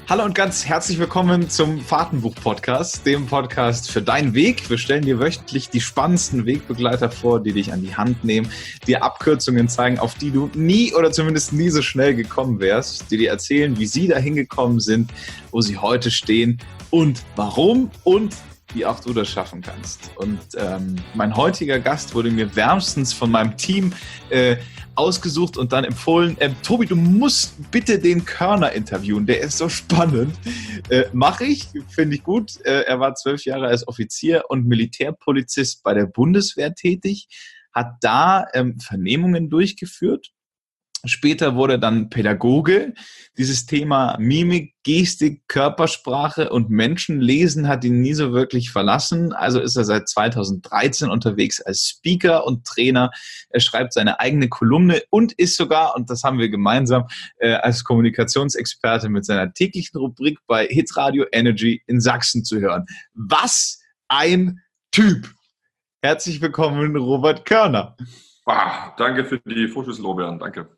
Hallo und ganz herzlich willkommen zum Fahrtenbuch-Podcast, dem Podcast für deinen Weg. Wir stellen dir wöchentlich die spannendsten Wegbegleiter vor, die dich an die Hand nehmen, dir Abkürzungen zeigen, auf die du nie oder zumindest nie so schnell gekommen wärst, die dir erzählen, wie sie dahin gekommen sind, wo sie heute stehen und warum und wie auch du das schaffen kannst. Und mein heutiger Gast wurde mir wärmstens von meinem Team ausgesucht und dann empfohlen, Tobi, du musst bitte den Körner interviewen, der ist so spannend. Mache ich, finde ich gut. Er war 12 Jahre als Offizier und Militärpolizist bei der Bundeswehr tätig, hat da Vernehmungen durchgeführt. Später wurde er dann Pädagoge. Dieses Thema Mimik, Gestik, Körpersprache und Menschenlesen hat ihn nie so wirklich verlassen. Also ist er seit 2013 unterwegs als Speaker und Trainer. Er schreibt seine eigene Kolumne und ist sogar, und das haben wir gemeinsam, als Kommunikationsexperte mit seiner täglichen Rubrik bei Hitradio Energy in Sachsen zu hören. Was ein Typ! Herzlich willkommen, Robert Körner. Danke für die Vorschusslorbeeren, danke.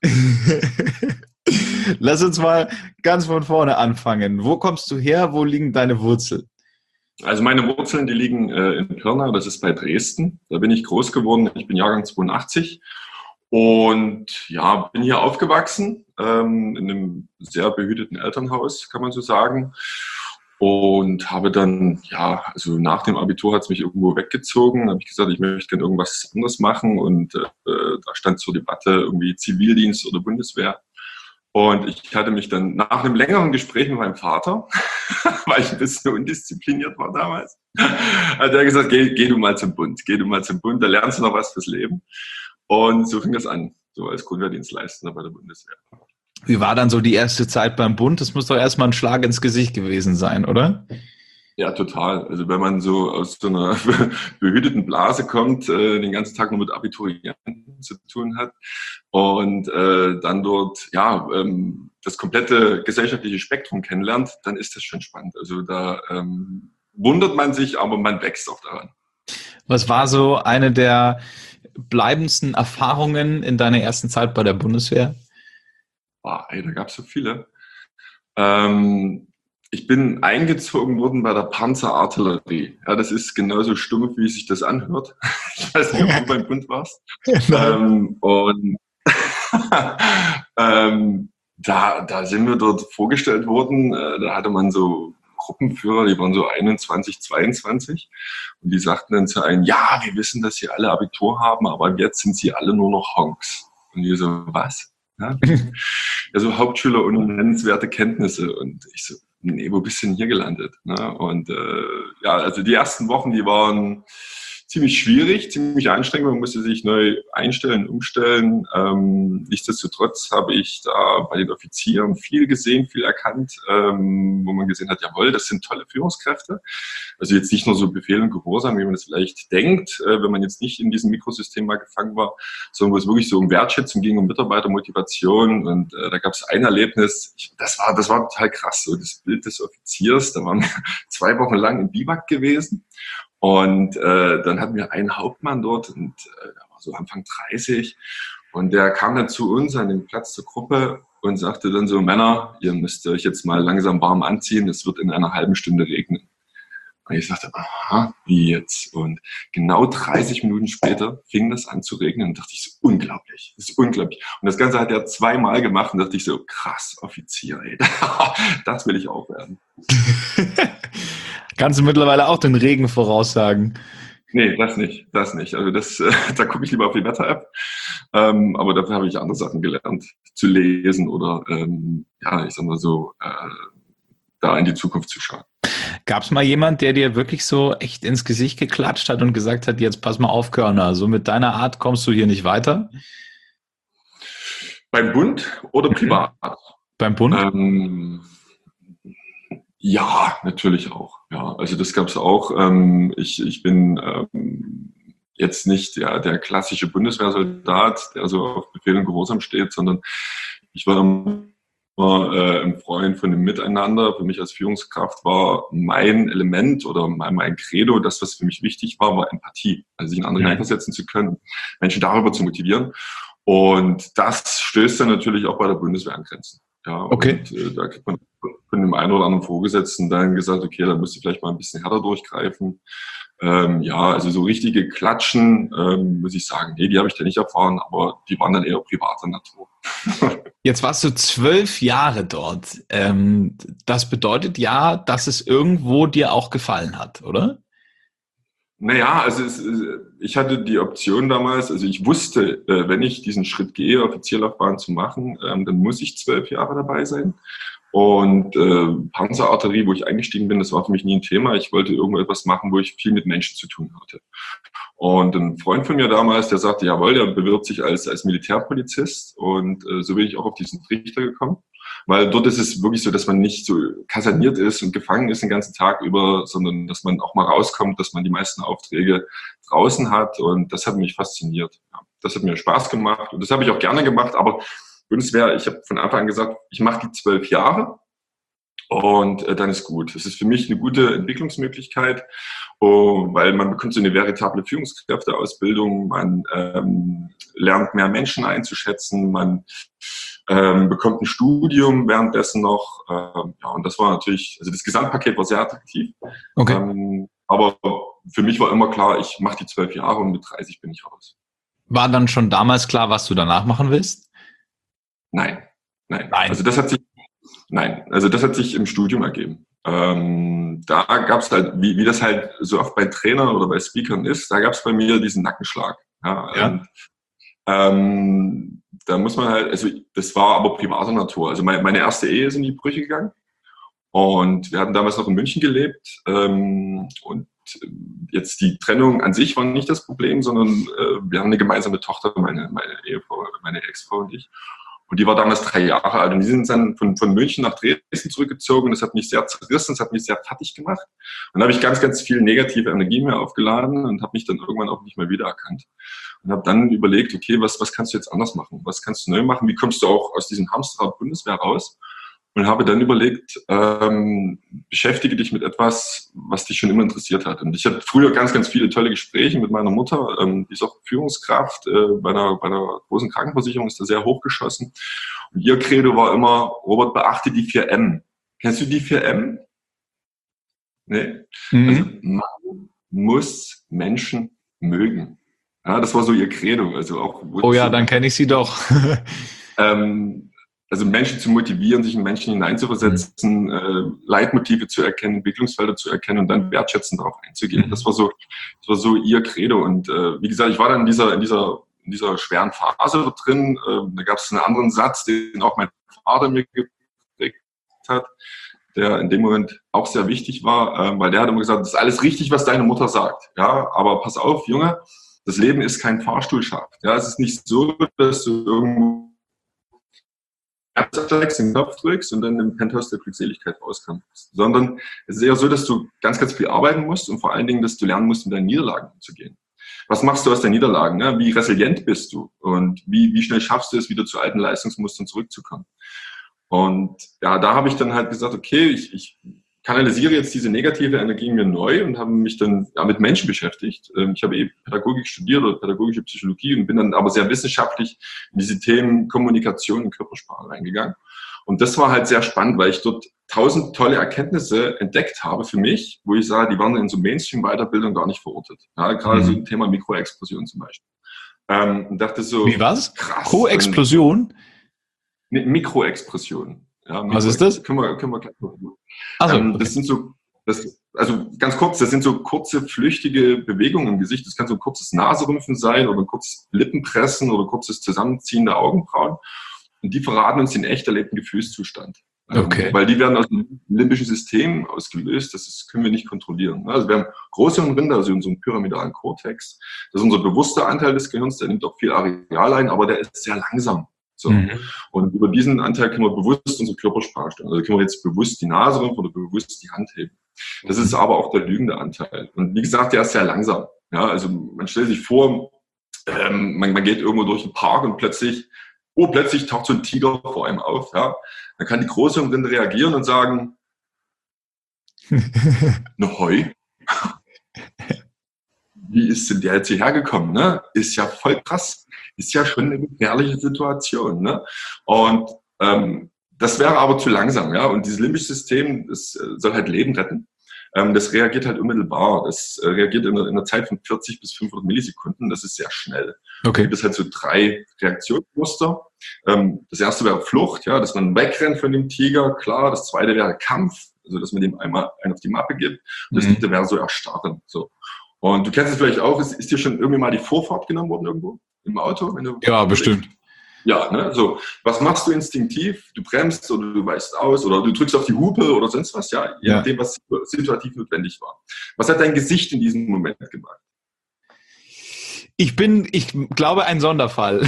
Lass uns mal ganz von vorne anfangen. Wo kommst du her? Wo liegen deine Wurzeln? Also meine Wurzeln, die liegen in Pirna, das ist bei Dresden. Da bin ich groß geworden. Ich bin Jahrgang 82 und ja, bin hier aufgewachsen in einem sehr behüteten Elternhaus, kann man so sagen. Und habe dann, ja, also nach dem Abitur hat es mich irgendwo weggezogen. Da habe ich gesagt, ich möchte gerne irgendwas anderes machen. Und da stand zur Debatte irgendwie Zivildienst oder Bundeswehr. Und ich hatte mich dann nach einem längeren Gespräch mit meinem Vater, weil ich ein bisschen undiszipliniert war damals, hat er gesagt, geh du mal zum Bund, da lernst du noch was fürs Leben. Und so fing das an, so als Grundwehrdienstleistender bei der Bundeswehr. Wie war dann so die erste Zeit beim Bund? Das muss doch erstmal ein Schlag ins Gesicht gewesen sein, oder? Ja, total. Also wenn man so aus so einer behüteten Blase kommt, den ganzen Tag nur mit Abiturienten zu tun hat und dann dort das komplette gesellschaftliche Spektrum kennenlernt, dann ist das schon spannend. Also da wundert man sich, aber man wächst auch daran. Was war so eine der bleibendsten Erfahrungen in deiner ersten Zeit bei der Bundeswehr? Da gab es so viele. Ich bin eingezogen worden bei der Panzerartillerie. Ja, das ist genauso stumpf, wie sich das anhört. Ich weiß nicht, ob du beim Bund warst. Da sind wir dort vorgestellt worden. Da hatte man so Gruppenführer, die waren so 21, 22. Und die sagten dann zu einem, ja, wir wissen, dass sie alle Abitur haben, aber jetzt sind sie alle nur noch Honks. Und wir so, was? Ja, so Hauptschüler ohne nennenswerte Kenntnisse. Und ich so, nee, wo bist du denn hier gelandet? Und also die ersten Wochen, die waren ziemlich schwierig, ziemlich anstrengend. Man musste sich neu einstellen, umstellen. Nichtsdestotrotz habe ich da bei den Offizieren viel gesehen, viel erkannt, wo man gesehen hat, jawohl, das sind tolle Führungskräfte. Also jetzt nicht nur so Befehl und Gehorsam, wie man das vielleicht denkt, wenn man jetzt nicht in diesem Mikrosystem mal gefangen war, sondern wo es wirklich so um Wertschätzung ging, um Mitarbeitermotivation. Und da gab es ein Erlebnis, das war total krass, so das Bild des Offiziers. Da waren wir 2 Wochen lang im Biwak gewesen. Und dann hatten wir einen Hauptmann dort und der war so Anfang 30 und der kam dann zu uns an den Platz zur Gruppe und sagte dann so, Männer, ihr müsst euch jetzt mal langsam warm anziehen, es wird in einer halben Stunde regnen. Und ich sagte, aha, wie jetzt? Und genau 30 Minuten später fing das an zu regnen und dachte ich so, unglaublich, das ist unglaublich. Und das Ganze hat er 2-mal gemacht und dachte ich so, krass, Offizier, ey, das will ich auch werden. Kannst du mittlerweile auch den Regen voraussagen? Nee, das nicht. Also da gucke ich lieber auf die Wetter-App. Aber dafür habe ich andere Sachen gelernt, zu lesen oder, ich sag mal so, da in die Zukunft zu schauen. Gab es mal jemand, der dir wirklich so echt ins Gesicht geklatscht hat und gesagt hat, jetzt pass mal auf, Körner, so mit deiner Art kommst du hier nicht weiter? Beim Bund oder privat? Beim Bund? Ja, natürlich auch. Ja, also das gab's auch. Ich bin jetzt nicht der klassische Bundeswehrsoldat, der so auf Befehl und Gehorsam steht, sondern ich war immer ein Freund von dem Miteinander. Für mich als Führungskraft war mein Element oder mein Credo, das, was für mich wichtig war, war Empathie. Also sich in andere hineinversetzen zu können, Menschen darüber zu motivieren. Und das stößt dann natürlich auch bei der Bundeswehr an Grenzen. Ja, okay. Und da kriegt man von dem einen oder anderen Vorgesetzten dann gesagt, okay, da müsst ihr vielleicht mal ein bisschen härter durchgreifen. Ja, also so richtige Klatschen, muss ich sagen, nee, die habe ich da nicht erfahren, aber die waren dann eher privater Natur. Jetzt warst du 12 Jahre dort. Das bedeutet ja, dass es irgendwo dir auch gefallen hat, oder? Naja, also ich hatte die Option damals, also ich wusste, wenn ich diesen Schritt gehe, Offizierlaufbahn zu machen, dann muss ich 12 Jahre dabei sein. Und Panzerartillerie, wo ich eingestiegen bin, das war für mich nie ein Thema. Ich wollte irgendetwas machen, wo ich viel mit Menschen zu tun hatte. Und ein Freund von mir damals, der sagte, jawohl, der bewirbt sich als Militärpolizist. Und so bin ich auch auf diesen Trichter gekommen. Weil dort ist es wirklich so, dass man nicht so kaserniert ist und gefangen ist den ganzen Tag über, sondern dass man auch mal rauskommt, dass man die meisten Aufträge draußen hat. Und das hat mich fasziniert. Ja, das hat mir Spaß gemacht und das habe ich auch gerne gemacht. Aber Bundeswehr, ich habe von Anfang an gesagt, ich mache die 12 Jahre und dann ist gut. Es ist für mich eine gute Entwicklungsmöglichkeit, weil man bekommt so eine veritable Führungskräfteausbildung, man lernt mehr Menschen einzuschätzen, man bekommt ein Studium währenddessen noch. Ja, und das war natürlich, also das Gesamtpaket war sehr attraktiv. Okay. Aber für mich war immer klar, ich mache die 12 Jahre und mit 30 bin ich raus. War dann schon damals klar, was du danach machen willst? Nein. Also das hat sich im Studium ergeben. Da gab es halt, wie das halt so oft bei Trainern oder bei Speakern ist, da gab es bei mir diesen Nackenschlag. Ja. Und, da muss man halt, also das war aber privater Natur. Also meine erste Ehe ist in die Brüche gegangen und wir hatten damals noch in München gelebt und jetzt die Trennung an sich war nicht das Problem, sondern wir haben eine gemeinsame Tochter, meine Ehefrau, meine Ex-Frau und ich. Und die war damals 3 Jahre alt. Und die sind dann von München nach Dresden zurückgezogen. Das hat mich sehr zerrissen, das hat mich sehr fertig gemacht. Und da habe ich ganz, ganz viel negative Energie mehr aufgeladen und habe mich dann irgendwann auch nicht mehr wiedererkannt. Und habe dann überlegt, okay, was kannst du jetzt anders machen? Was kannst du neu machen? Wie kommst du auch aus diesem Hamsterrad Bundeswehr raus? Und habe dann überlegt, beschäftige dich mit etwas, was dich schon immer interessiert hat. Und ich hatte früher ganz, ganz viele tolle Gespräche mit meiner Mutter. Die ist auch Führungskraft bei einer großen Krankenversicherung, ist da sehr hochgeschossen. Und ihr Credo war immer, Robert, beachte die 4M. Kennst du die 4M? Nee? Also man muss Menschen mögen. Ja, das war so ihr Credo. Also auch, oh ja, dann kenne ich sie doch. Also Menschen zu motivieren, sich in Menschen hineinzuversetzen, Leitmotive zu erkennen, Entwicklungsfelder zu erkennen und dann wertschätzend darauf einzugehen. Das war so ihr Credo. Und wie gesagt, ich war dann in dieser schweren Phase drin. Da gab es einen anderen Satz, den auch mein Vater mir geprägt hat, der in dem Moment auch sehr wichtig war, weil der hat immer gesagt, das ist alles richtig, was deine Mutter sagt. Ja, aber pass auf, Junge, das Leben ist kein Fahrstuhlschacht. Ja, es ist nicht so, dass du irgendwo den Knopf drückst und dann im Penthouse der Glückseligkeit rauskommst. Sondern es ist eher so, dass du ganz, ganz viel arbeiten musst und vor allen Dingen, dass du lernen musst, mit deinen Niederlagen umzugehen. Was machst du aus deinen Niederlagen? Ne? Wie resilient bist du? Und wie schnell schaffst du es, wieder zu alten Leistungsmustern zurückzukommen? Und ja, da habe ich dann halt gesagt, okay, ich kanalisiere jetzt diese negative Energie in mir neu und habe mich dann mit Menschen beschäftigt. Ich habe Pädagogik studiert oder pädagogische Psychologie und bin dann aber sehr wissenschaftlich in diese Themen Kommunikation und Körpersprache reingegangen. Und das war halt sehr spannend, weil ich dort 1000 tolle Erkenntnisse entdeckt habe für mich, wo ich sage, die waren in so Mainstream-Weiterbildung gar nicht verortet. Ja, gerade so ein Thema Mikroexplosion zum Beispiel. Und dachte so, wie was? Krass. Co-Explosion? Mikroexpression. Ja, was ist das? Können wir gleich mal. Also, okay. Das sind so, also ganz kurz, das sind so kurze, flüchtige Bewegungen im Gesicht. Das kann so ein kurzes Naserümpfen sein oder ein kurzes Lippenpressen oder kurzes Zusammenziehen der Augenbrauen. Und die verraten uns den echt erlebten Gefühlszustand. Okay. Weil die werden aus dem limbischen System ausgelöst. Das können wir nicht kontrollieren. Also wir haben große Hirnrinde, also in so einem pyramidalen Kortex. Das ist unser bewusster Anteil des Gehirns, der nimmt auch viel Areal ein, aber der ist sehr langsam. So. Und über diesen Anteil können wir bewusst unsere Körpersprache stellen. Also können wir jetzt bewusst die Nase rümpfen oder bewusst die Hand heben. Das ist aber auch der lügende Anteil. Und wie gesagt, der ist sehr langsam. Ja, also man stellt sich vor, man geht irgendwo durch den Park und plötzlich taucht so ein Tiger vor einem auf. Ja. Dann kann die Großhirnrinde reagieren und sagen, ne Heu. Wie ist denn der jetzt hierher gekommen? Ne? Ist ja voll krass. Ist ja schon eine gefährliche Situation. Ne? Und Das wäre aber zu langsam, ja. Und dieses limbische System, das soll halt Leben retten. Das reagiert halt unmittelbar. Das reagiert in einer Zeit von 40 bis 500 Millisekunden. Das ist sehr schnell. Okay. Da gibt es halt so 3 Reaktionsmuster. Das erste wäre Flucht, ja, dass man wegrennt von dem Tiger, klar. Das zweite wäre Kampf, also dass man dem einmal einen auf die Mappe gibt. Und das dritte wäre so Erstarren. So. Und du kennst es vielleicht auch, ist dir schon irgendwie mal die Vorfahrt genommen worden irgendwo im Auto? Wenn du ja, bestimmt. Ja, ne, so. Was machst du instinktiv? Du bremst oder du weichst aus oder du drückst auf die Hupe oder sonst was, ja, je nachdem, was situativ notwendig war. Was hat dein Gesicht in diesem Moment gemacht? Ich glaube, ein Sonderfall.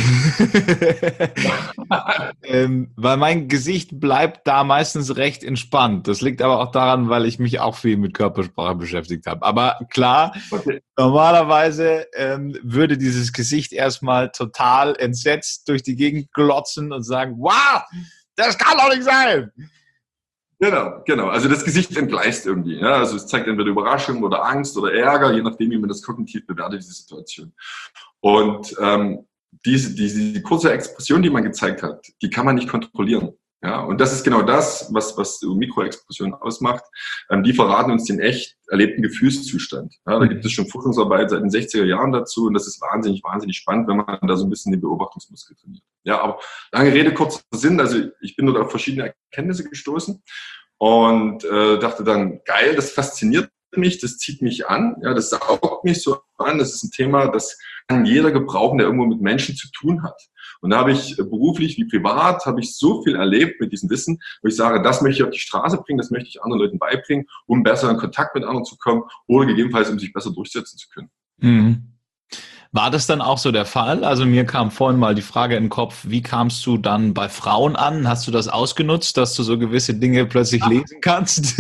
Weil mein Gesicht bleibt da meistens recht entspannt. Das liegt aber auch daran, weil ich mich auch viel mit Körpersprache beschäftigt habe. Aber klar, normalerweise würde dieses Gesicht erstmal total entsetzt durch die Gegend glotzen und sagen, wow, das kann doch nicht sein. Genau. Also das Gesicht entgleist irgendwie. Ja? Also es zeigt entweder Überraschung oder Angst oder Ärger, je nachdem, wie man das kognitiv bewertet, diese Situation. Und diese kurze Expression, die man gezeigt hat, die kann man nicht kontrollieren. Ja? Und das ist genau das, was Mikroexpressionen ausmacht. Die verraten uns den echt erlebten Gefühlszustand. Ja? Da gibt es schon Forschungsarbeit seit den 60er Jahren dazu und das ist wahnsinnig spannend, wenn man da so ein bisschen den Beobachtungsmuskel trainiert. Ja, aber lange Rede, kurzer Sinn. Also ich bin dort auf verschiedene Erkenntnisse gestoßen und dachte dann, geil, das fasziniert mich, das zieht mich an, ja, das saugt mich so an. Das ist ein Thema, das kann jeder gebrauchen, der irgendwo mit Menschen zu tun hat. Und da habe ich beruflich wie privat, habe ich so viel erlebt mit diesem Wissen, wo ich sage, das möchte ich auf die Straße bringen, das möchte ich anderen Leuten beibringen, um besser in Kontakt mit anderen zu kommen oder gegebenenfalls, um sich besser durchsetzen zu können. Mhm. War das dann auch so der Fall? Also mir kam vorhin mal die Frage in den Kopf, wie kamst du dann bei Frauen an? Hast du das ausgenutzt, dass du so gewisse Dinge plötzlich lesen kannst?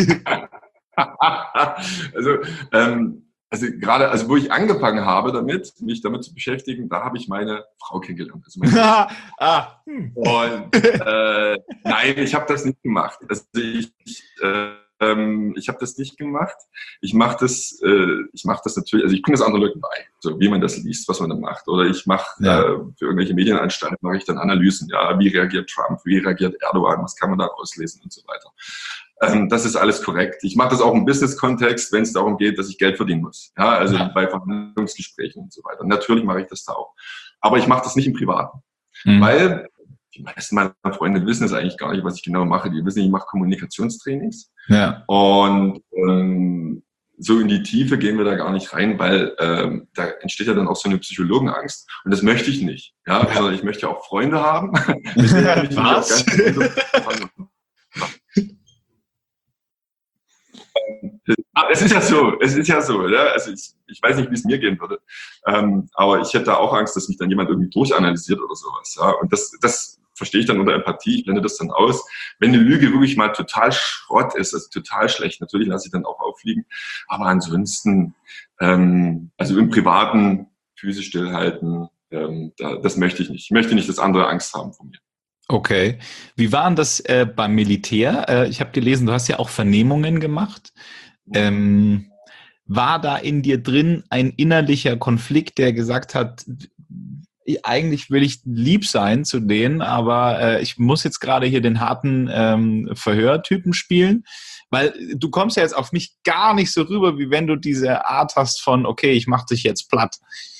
Also wo ich angefangen habe mich damit zu beschäftigen, da habe ich meine Frau kennengelernt. Also nein, ich habe das nicht gemacht. Also ich habe das nicht gemacht. Ich mache das natürlich, also ich bringe das anderen Leuten bei, so wie man das liest, was man dann macht. Oder ich mache für irgendwelche Medienanstalten mache ich dann Analysen, ja, wie reagiert Trump, wie reagiert Erdogan, was kann man da auslesen und so weiter. Das ist alles korrekt. Ich mache das auch im Business-Kontext, wenn es darum geht, dass ich Geld verdienen muss. Ja, also bei Verhandlungsgesprächen und so weiter. Natürlich mache ich das da auch. Aber ich mache das nicht im Privaten. Weil die meisten meiner Freunde wissen es eigentlich gar nicht, was ich genau mache. Die wissen, ich mache Kommunikationstrainings. Ja. Und so in die Tiefe gehen wir da gar nicht rein, weil da entsteht ja dann auch so eine Psychologenangst. Und das möchte ich nicht. Ja, also ich möchte ja auch Freunde haben. Was? Es ist ja so, ja? Also ich weiß nicht, wie es mir gehen würde, aber ich hätte da auch Angst, dass mich dann jemand irgendwie durchanalysiert oder sowas, ja? Und das verstehe ich dann unter Empathie, ich blende das dann aus. Wenn eine Lüge wirklich mal total Schrott ist, also total schlecht, natürlich lasse ich dann auch auffliegen, aber ansonsten, also im Privaten Füße stillhalten, das möchte ich nicht. Ich möchte nicht, dass andere Angst haben vor mir. Okay. Wie war denn das beim Militär? Ich habe gelesen, du hast ja auch Vernehmungen gemacht. War da in dir drin ein innerlicher Konflikt, der gesagt hat, eigentlich will ich lieb sein zu denen, aber ich muss jetzt gerade hier den harten Verhörtypen spielen? Weil du kommst ja jetzt auf mich gar nicht so rüber, wie wenn du diese Art hast von, okay, ich mach dich jetzt platt.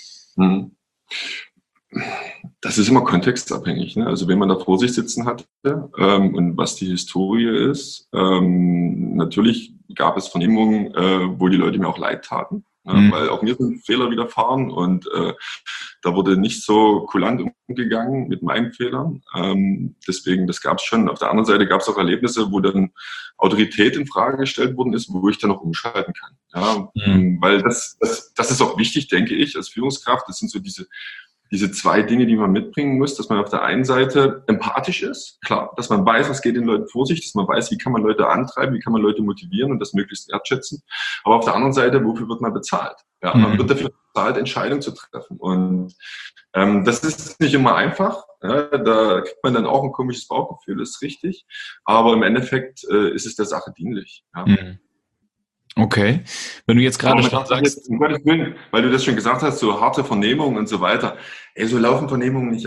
Das ist immer kontextabhängig, ne? Also wenn man da vor sich sitzen hat und was die Historie ist, natürlich gab es Vernehmungen, wo die Leute mir auch leid taten, weil auch mir sind Fehler widerfahren und da wurde nicht so kulant umgegangen mit meinen Fehlern. Deswegen, das gab es schon. Auf der anderen Seite gab es auch Erlebnisse, wo dann Autorität in Frage gestellt worden ist, wo ich dann auch umschalten kann. Ja? Weil das ist auch wichtig, denke ich, als Führungskraft. Das sind so diese 2 Dinge, die man mitbringen muss, dass man auf der einen Seite empathisch ist, klar, dass man weiß, was geht den Leuten vor sich, dass man weiß, wie kann man Leute antreiben, wie kann man Leute motivieren und das möglichst wertschätzen. Aber auf der anderen Seite, wofür wird man bezahlt? Ja, man wird dafür bezahlt, Entscheidungen zu treffen. Und das ist nicht immer einfach. Ja, da kriegt man dann auch ein komisches Bauchgefühl, ist richtig. Aber im Endeffekt ist es der Sache dienlich. Ja. Okay. Wenn du jetzt gerade schon sagst... Weil du das schon gesagt hast, so harte Vernehmungen und so weiter. So laufen Vernehmungen nicht ab.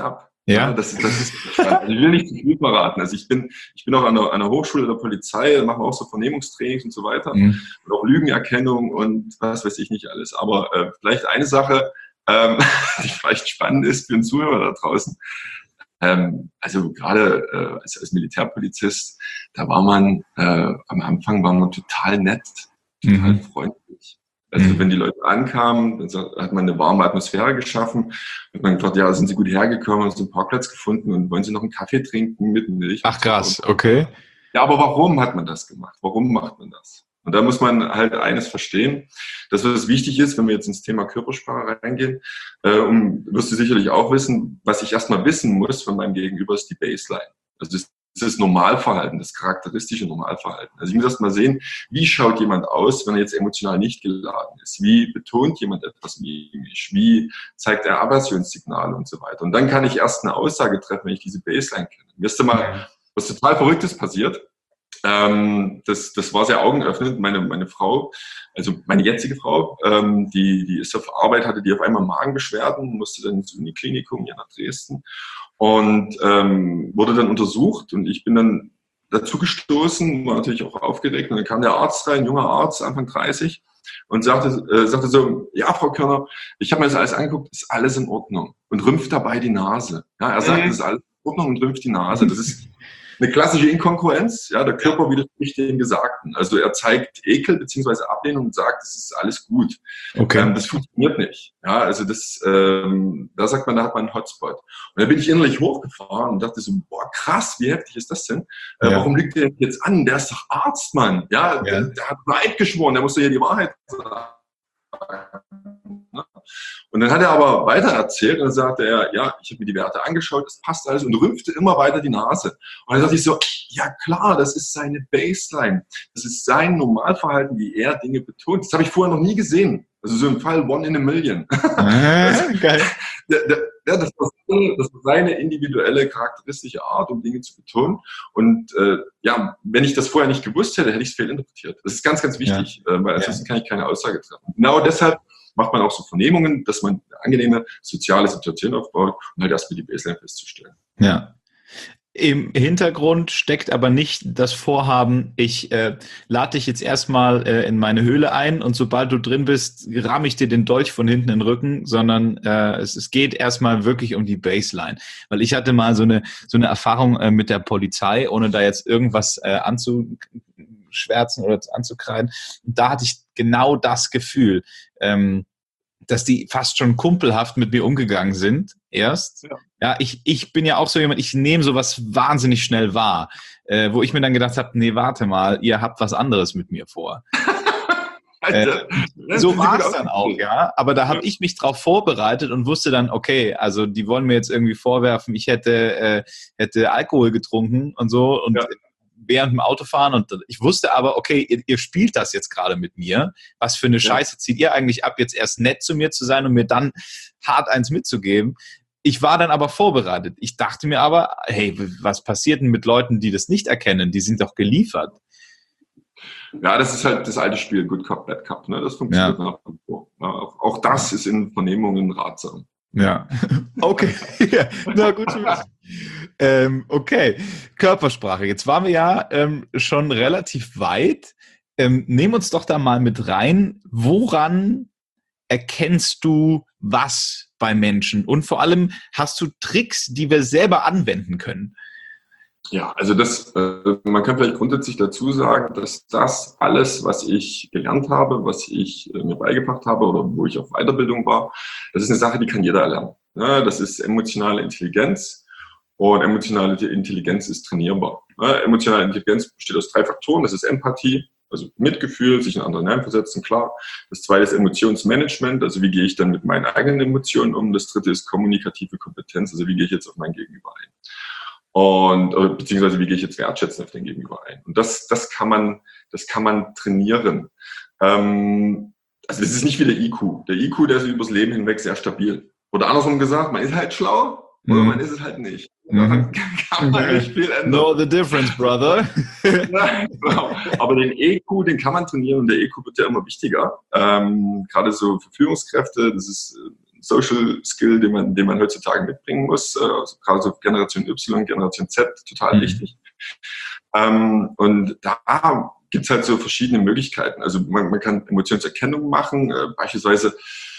Ja. Das ist spannend. Also ich will nicht zu viel verraten. Also ich bin auch an der Hochschule der Polizei, da machen wir auch so Vernehmungstrainings und so weiter. Und auch Lügenerkennung und was weiß ich nicht alles. Aber vielleicht eine Sache, die vielleicht spannend ist für den Zuhörer da draußen. Also gerade als Militärpolizist, da war man, am Anfang war man total nett, total freundlich. Also wenn die Leute ankamen, dann hat man eine warme Atmosphäre geschaffen. Hat man gefragt, ja, sind Sie gut hergekommen, haben Sie einen Parkplatz gefunden und wollen Sie noch einen Kaffee trinken mit Milch? Ach krass, okay. Ja, aber warum hat man das gemacht? Warum macht man das? Und da muss man halt eines verstehen, dass was wichtig ist, wenn wir jetzt ins Thema Körpersprache reingehen, wirst du sicherlich auch wissen, was ich erstmal wissen muss von meinem Gegenüber, ist die Baseline. Also das ist Normalverhalten, das charakteristische Normalverhalten. Also ich muss erst mal sehen, wie schaut jemand aus, wenn er jetzt emotional nicht geladen ist? Wie betont jemand etwas mimisch? Wie zeigt er Aversionssignale und so weiter? Und dann kann ich erst eine Aussage treffen, wenn ich diese Baseline kenne. Mir ist da mal was total Verrücktes passiert. Das war sehr augenöffnend. Meine Frau, also meine jetzige Frau, die ist auf Arbeit, hatte die auf einmal Magenbeschwerden, musste dann ins Uniklinikum hier nach Dresden und wurde dann untersucht und ich bin dann dazu gestoßen, war natürlich auch aufgeregt und dann kam der Arzt rein, junger Arzt, Anfang 30 und sagte so, ja, Frau Körner, ich habe mir das alles angeguckt, ist alles in Ordnung und rümpft dabei die Nase. Ja, er sagt, das ist alles in Ordnung und rümpft die Nase. Das ist eine klassische Inkongruenz, ja, der Körper widerspricht dem Gesagten. Also er zeigt Ekel bzw. Ablehnung und sagt, es ist alles gut. Okay. Das funktioniert nicht. Ja, also da sagt man, da hat man einen Hotspot. Und da bin ich innerlich hochgefahren und dachte so, boah, krass, wie heftig ist das denn? Warum lügt der jetzt an? Der ist doch Arzt, Mann. Ja, der hat Eid geschworen, der muss doch hier die Wahrheit sagen. Und dann hat er aber weiter erzählt und dann sagte er, ja, ich habe mir die Werte angeschaut, es passt alles und rümpfte immer weiter die Nase. Und dann dachte ich so, ja klar, das ist seine Baseline. Das ist sein Normalverhalten, wie er Dinge betont. Das habe ich vorher noch nie gesehen. Also so ein Fall one in a million. Geil. Das war seine individuelle, charakteristische Art, um Dinge zu betonen. Und wenn ich das vorher nicht gewusst hätte, hätte ich es fehlinterpretiert. Das ist ganz, ganz wichtig, weil ansonsten kann ich keine Aussage treffen. Genau deshalb macht man auch so Vernehmungen, dass man eine angenehme soziale Situation aufbaut, um halt erstmal die Baseline festzustellen. Ja. Im Hintergrund steckt aber nicht das Vorhaben, ich lade dich jetzt erstmal in meine Höhle ein und sobald du drin bist, ramme ich dir den Dolch von hinten in den Rücken, sondern es geht erstmal wirklich um die Baseline. Weil ich hatte mal so eine Erfahrung mit der Polizei, ohne da jetzt irgendwas anzuschwärzen oder anzukreiden. Und da hatte ich genau das Gefühl, dass die fast schon kumpelhaft mit mir umgegangen sind erst. Ja, ich bin ja auch so jemand, ich nehme sowas wahnsinnig schnell wahr, wo ich mir dann gedacht habe, nee, warte mal, ihr habt was anderes mit mir vor. So war es dann auch, ja. Aber da habe ich mich drauf vorbereitet und wusste dann, okay, also die wollen mir jetzt irgendwie vorwerfen, ich hätte Alkohol getrunken und so und während dem Autofahren und ich wusste aber, okay, ihr spielt das jetzt gerade mit mir. Was für eine Scheiße zieht ihr eigentlich ab, jetzt erst nett zu mir zu sein und mir dann hart eins mitzugeben? Ich war dann aber vorbereitet. Ich dachte mir aber, hey, was passiert denn mit Leuten, die das nicht erkennen? Die sind doch geliefert. Ja, das ist halt das alte Spiel, Good Cop, Bad Cop. Ne? Das funktioniert nach wie vor. Auch das ist in Vernehmungen ratsam. Ja, okay. Na gut zu wissen. Okay, Körpersprache. Jetzt waren wir ja schon relativ weit. Nehm uns doch da mal mit rein. Woran erkennst du was bei Menschen? Und vor allem, hast du Tricks, die wir selber anwenden können? Ja, also man kann vielleicht grundsätzlich dazu sagen, dass das alles, was ich gelernt habe, was ich mir beigebracht habe oder wo ich auf Weiterbildung war, das ist eine Sache, die kann jeder erlernen. Ja, das ist emotionale Intelligenz und emotionale Intelligenz ist trainierbar. Ja, emotionale Intelligenz besteht aus 3 Faktoren. Das ist Empathie, also Mitgefühl, sich in anderen hineinversetzen, klar. Das 2. ist Emotionsmanagement, also wie gehe ich dann mit meinen eigenen Emotionen um. Das 3. ist kommunikative Kompetenz, also wie gehe ich jetzt auf mein Gegenüber ein. Und beziehungsweise wie gehe ich jetzt wertschätzend auf den Gegenüber ein. Und das kann man trainieren. Also das ist nicht wie der IQ. Der IQ, der ist übers Leben hinweg sehr stabil. Oder andersrum gesagt, man ist halt schlau oder man ist es halt nicht. Daran kann man nicht viel ändern. Know the difference, brother. Ja, genau. Aber den EQ, den kann man trainieren und der EQ wird ja immer wichtiger. Gerade so für Führungskräfte, das ist Social Skill, den man heutzutage mitbringen muss, also gerade so Generation Y, Generation Z, total wichtig. Und da gibt's halt so verschiedene Möglichkeiten. Also man kann Emotionserkennung machen, beispielsweise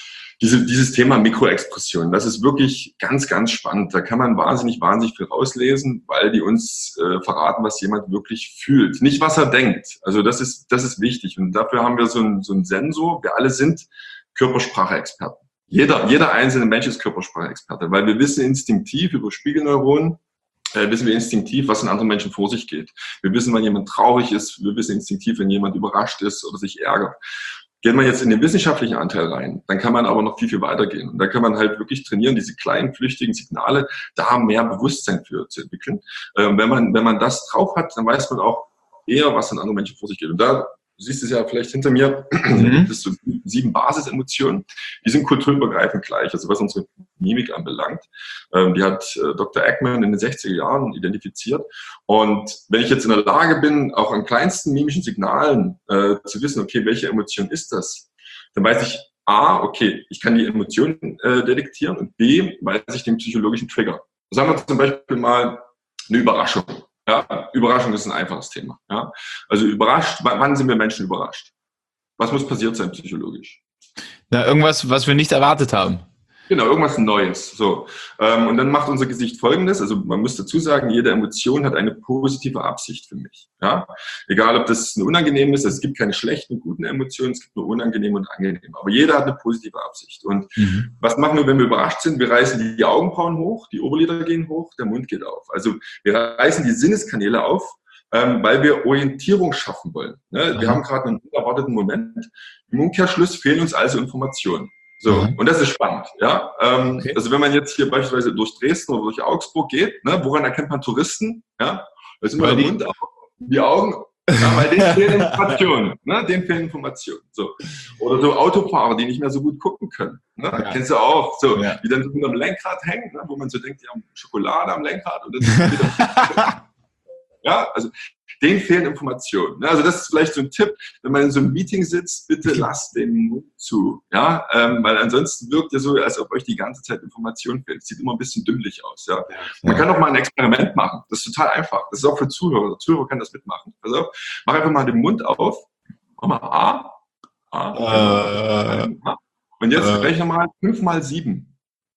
dieses Thema Mikroexpression. Das ist wirklich ganz, ganz spannend. Da kann man wahnsinnig viel rauslesen, weil die uns verraten, was jemand wirklich fühlt. Nicht, was er denkt. Also das ist wichtig. Und dafür haben wir so einen Sensor. Wir alle sind Körpersprache-Experten. Jeder einzelne Mensch ist Körpersprache-Experte, weil wir wissen instinktiv über Spiegelneuronen, wissen wir instinktiv, was in anderen Menschen vor sich geht. Wir wissen, wenn jemand traurig ist, wir wissen instinktiv, wenn jemand überrascht ist oder sich ärgert. Geht man jetzt in den wissenschaftlichen Anteil rein, dann kann man aber noch viel weitergehen. Und da kann man halt wirklich trainieren, diese kleinen, flüchtigen Signale, da mehr Bewusstsein für zu entwickeln. Wenn man das drauf hat, dann weiß man auch eher, was in anderen Menschen vor sich geht. Und da du siehst es ja vielleicht hinter mir, gibt es so 7 Basisemotionen, die sind kulturübergreifend gleich, also was unsere Mimik anbelangt. Die hat Dr. Ekman in den 60er Jahren identifiziert. Und wenn ich jetzt in der Lage bin, auch an kleinsten mimischen Signalen zu wissen, okay, welche Emotion ist das, dann weiß ich, A, okay, ich kann die Emotion detektieren und B, weiß ich den psychologischen Trigger. Sagen wir zum Beispiel mal eine Überraschung. Ja, Überraschung ist ein einfaches Thema. Ja? Also überrascht, wann sind wir Menschen überrascht? Was muss passiert sein psychologisch? Na, irgendwas, was wir nicht erwartet haben. Genau, irgendwas Neues. So. Und dann macht unser Gesicht Folgendes. Also man muss dazu sagen, jede Emotion hat eine positive Absicht für mich. Ja? Egal, ob das eine unangenehme ist. Also es gibt keine schlechten und guten Emotionen, es gibt nur unangenehme und angenehme. Aber jeder hat eine positive Absicht. Und was machen wir, wenn wir überrascht sind? Wir reißen die Augenbrauen hoch, die Oberlider gehen hoch, der Mund geht auf. Also wir reißen die Sinneskanäle auf, weil wir Orientierung schaffen wollen. Ne? Wir haben gerade einen unerwarteten Moment. Im Umkehrschluss fehlen uns also Informationen. So, und das ist spannend, ja. Okay. Also wenn man jetzt hier beispielsweise durch Dresden oder durch Augsburg geht, ne, woran erkennt man Touristen? Ja, da ist immer der Mund auf, die Augen, ja, weil denen fehlen Informationen, ne, denen fehlen Informationen. So. Oder so Autofahrer, die nicht mehr so gut gucken können. Ne? Ja. Kennst du auch, so, die dann unter dem Lenkrad hängen, ne, wo man so denkt, die haben Schokolade am Lenkrad und dann wieder ja, also denen fehlen Informationen. Also das ist vielleicht so ein Tipp, wenn man in so einem Meeting sitzt, bitte lasst den Mund zu. Ja, weil ansonsten wirkt ja so, als ob euch die ganze Zeit Informationen fehlen. Sieht immer ein bisschen dümmlich aus. Ja. Man kann auch mal ein Experiment machen. Das ist total einfach. Das ist auch für Zuhörer. Der Zuhörer kann das mitmachen. Also mach einfach mal den Mund auf. Mach mal A. Und jetzt rechne mal 5 mal 7.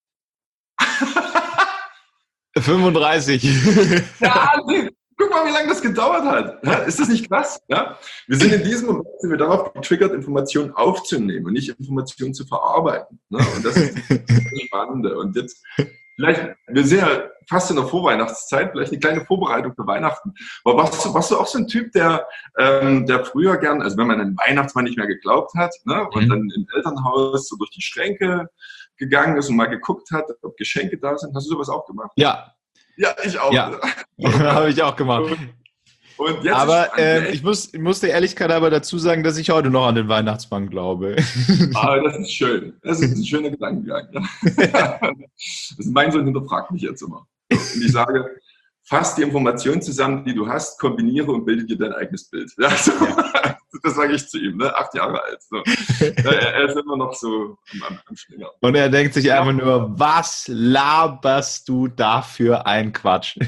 35. Ja, guck mal, wie lange das gedauert hat. Ja, ist das nicht krass? Ja? Wir sind in diesem Moment darauf getriggert, Informationen aufzunehmen und nicht Informationen zu verarbeiten. Ne? Und das ist das Spannende. Und jetzt, vielleicht, wir sind ja fast in der Vorweihnachtszeit, vielleicht eine kleine Vorbereitung für Weihnachten. Aber warst du auch so ein Typ, der früher gern, also wenn man an den Weihnachtsmann nicht mehr geglaubt hat, ne? Und dann im Elternhaus so durch die Schränke gegangen ist und mal geguckt hat, ob Geschenke da sind. Hast du sowas auch gemacht? Ja. Ja, ich auch. Ja, habe ich auch gemacht. Und jetzt aber ich muss der Ehrlichkeit aber dazu sagen, dass ich heute noch an den Weihnachtsmann glaube. Aber das ist schön. Das ist ein schöner Gedankengang. Mein Sohn hinterfragt mich jetzt immer. Und ich sage, fass die Informationen zusammen, die du hast, kombiniere und bilde dir dein eigenes Bild. Ja, so. Das sage ich zu ihm, ne? 8 Jahre alt. So. Er ist immer noch so am Schlinger. Und er denkt sich einfach nur, was laberst du da für ein Quatsch?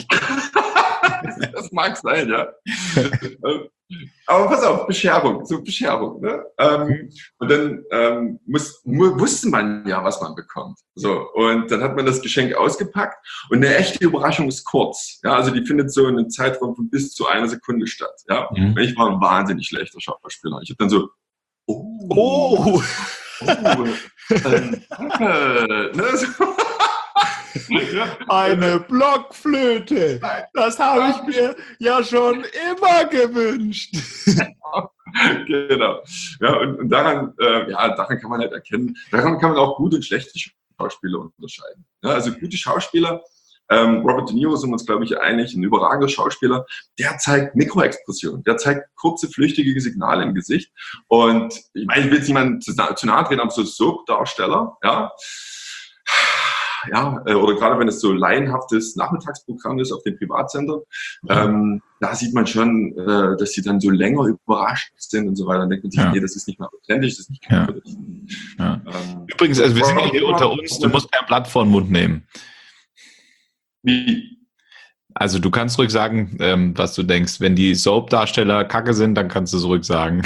Das mag sein, ja. Aber pass auf, Bescherung. Ne? Und dann wusste man ja, was man bekommt. So, und dann hat man das Geschenk ausgepackt und eine echte Überraschung ist kurz. Ja, also die findet so in einem Zeitraum von bis zu 1 Sekunde statt. Ja? Ich war ein wahnsinnig schlechter Schauspieler. Ich habe dann so, danke. Ne? So. Eine Blockflöte. Das habe ich mir ja schon immer gewünscht. Genau. Ja, und daran kann man halt erkennen, daran kann man auch gute und schlechte Schauspieler unterscheiden. Ja, also gute Schauspieler, Robert De Niro sind wir uns, glaube ich, einig, ein überragender Schauspieler, der zeigt Mikroexpressionen, der zeigt kurze, flüchtige Signale im Gesicht. Und ich meine, ich will jetzt niemandem zu nahe treten, aber so Soap-Darsteller, oder gerade wenn es so laienhaftes Nachmittagsprogramm ist auf den Privatsendern, da sieht man schon, dass sie dann so länger überrascht sind und so weiter. Dann denkt man sich, nee, das ist nicht mehr authentisch, das ist nicht glaubwürdig. Ja. Übrigens, also wir sind ja hier unter uns, du musst kein Blatt vor den Mund nehmen. Wie? Also du kannst ruhig sagen, was du denkst. Wenn die Soap-Darsteller kacke sind, dann kannst du es ruhig sagen.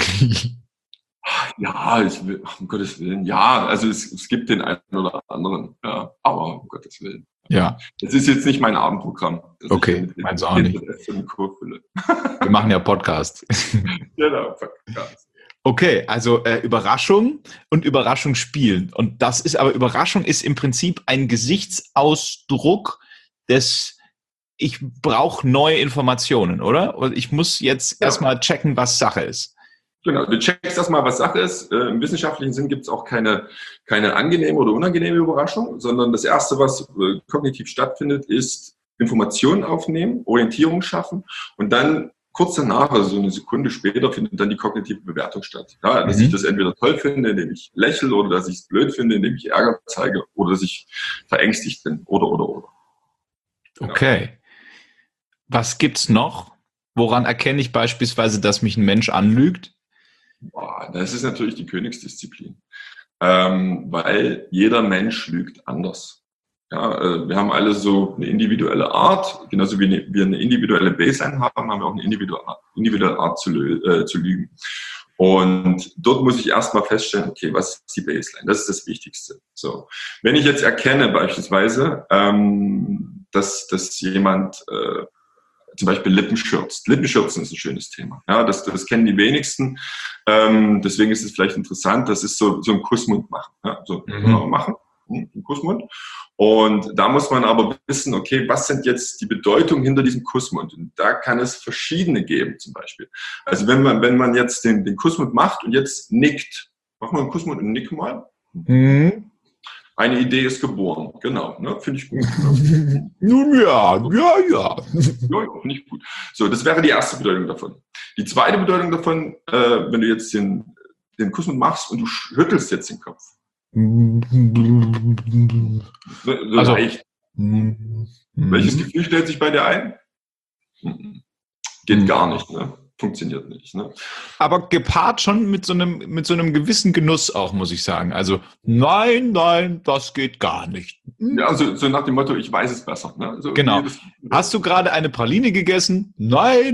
Ja, um Gottes Willen, ja, also es gibt den einen oder anderen, ja, aber um Gottes Willen. Ja. Das ist jetzt nicht mein Abendprogramm. Okay, meins auch nicht. Wir machen ja Podcast. Genau, Podcast. Okay, also Überraschung und Überraschung spielen. Und das ist aber, Überraschung ist im Prinzip ein Gesichtsausdruck des, ich brauche neue Informationen, oder? Und ich muss jetzt erstmal checken, was Sache ist. Genau, du checkst erstmal, was Sache ist. Im wissenschaftlichen Sinn gibt es auch keine angenehme oder unangenehme Überraschung, sondern das Erste, was kognitiv stattfindet, ist Informationen aufnehmen, Orientierung schaffen und dann kurz danach, also so eine Sekunde später, findet dann die kognitive Bewertung statt. Ja, dass ich das entweder toll finde, indem ich lächle, oder dass ich es blöd finde, indem ich Ärger zeige, oder dass ich verängstigt bin, oder. Genau. Okay. Was gibt's noch? Woran erkenne ich beispielsweise, dass mich ein Mensch anlügt? Das ist natürlich die Königsdisziplin, weil jeder Mensch lügt anders. Ja, wir haben alle so eine individuelle Art, genauso wie wir eine individuelle Baseline haben, haben wir auch eine individuelle Art zu lügen. Und dort muss ich erstmal feststellen, okay, was ist die Baseline? Das ist das Wichtigste. So, wenn ich jetzt erkenne beispielsweise, dass jemand zum Beispiel Lippen schürzt. Lippenschürzen ist ein schönes Thema. Ja, das kennen die wenigsten. Deswegen ist es vielleicht interessant, das ist so ein Kussmund machen. Ja, so machen, einen Kussmund. Und da muss man aber wissen, okay, was sind jetzt die Bedeutungen hinter diesem Kussmund? Und da kann es verschiedene geben, zum Beispiel. Also wenn man jetzt den Kussmund macht und jetzt nickt, machen wir einen Kussmund und nicken mal. Eine Idee ist geboren, genau, ne? Finde ich gut. Nun ja. Ja, finde ich gut. So, das wäre die erste Bedeutung davon. Die zweite Bedeutung davon, wenn du jetzt den Kussmund machst und du schüttelst jetzt den Kopf. Also, leicht. Welches Gefühl stellt sich bei dir ein? Geht gar nicht, ne? Funktioniert nicht. Ne? Aber gepaart schon mit so einem gewissen Genuss auch, muss ich sagen. Also, nein, das geht gar nicht. Ja, also so nach dem Motto, ich weiß es besser. Ne? So, genau. Hast du gerade eine Praline gegessen? Nein.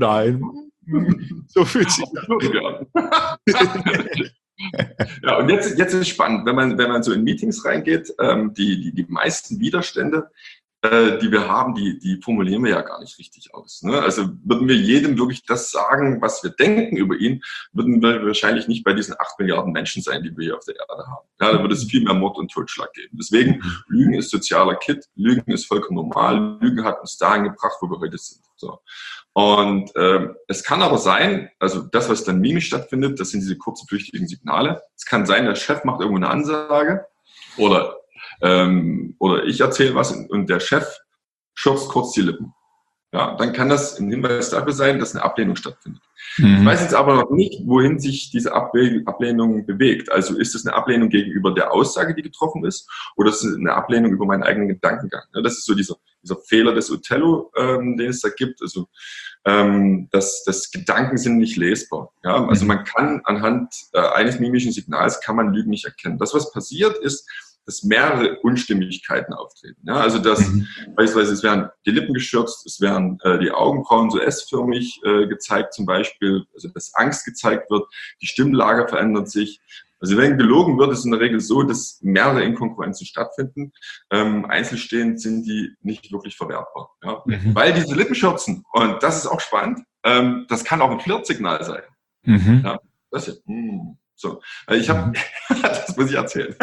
So fühlt sich das. Ja, und jetzt ist es spannend, wenn man so in Meetings reingeht, die meisten Widerstände, die wir haben, die formulieren wir ja gar nicht richtig aus. Ne? Also würden wir jedem wirklich das sagen, was wir denken über ihn, würden wir wahrscheinlich nicht bei diesen 8 Milliarden Menschen sein, die wir hier auf der Erde haben. Ja, da würde es viel mehr Mord und Totschlag geben. Deswegen, Lügen ist sozialer Kit, Lügen ist vollkommen normal, Lügen hat uns dahin gebracht, wo wir heute sind. So. Und es kann aber sein, also das, was dann mimisch stattfindet, das sind diese kurzen, flüchtigen Signale. Es kann sein, der Chef macht irgendwo eine Ansage oder ich erzähle was und der Chef schürzt kurz die Lippen. Ja, dann kann das ein Hinweis dafür sein, dass eine Ablehnung stattfindet. Ich weiß jetzt aber noch nicht, wohin sich diese Ablehnung bewegt. Also ist es eine Ablehnung gegenüber der Aussage, die getroffen ist, oder ist es eine Ablehnung über meinen eigenen Gedankengang? Ja, das ist so dieser Fehler des Othello, den es da gibt. Also das Gedanken sind nicht lesbar. Ja? Also man kann anhand eines mimischen Signals kann man Lügen nicht erkennen. Das, was passiert, ist, dass mehrere Unstimmigkeiten auftreten. Ja, also beispielsweise es werden die Lippen geschürzt, es werden die Augenbrauen so S-förmig gezeigt zum Beispiel, also dass Angst gezeigt wird, die Stimmlage verändert sich. Also wenn gelogen wird, ist es in der Regel so, dass mehrere Inkongruenzen stattfinden. Einzelstehend sind die nicht wirklich verwertbar. Ja? Weil diese Lippenschürzen, und das ist auch spannend, das kann auch ein Flirtsignal sein. Ja? Das hier. So, ich habe, das muss ich erzählen.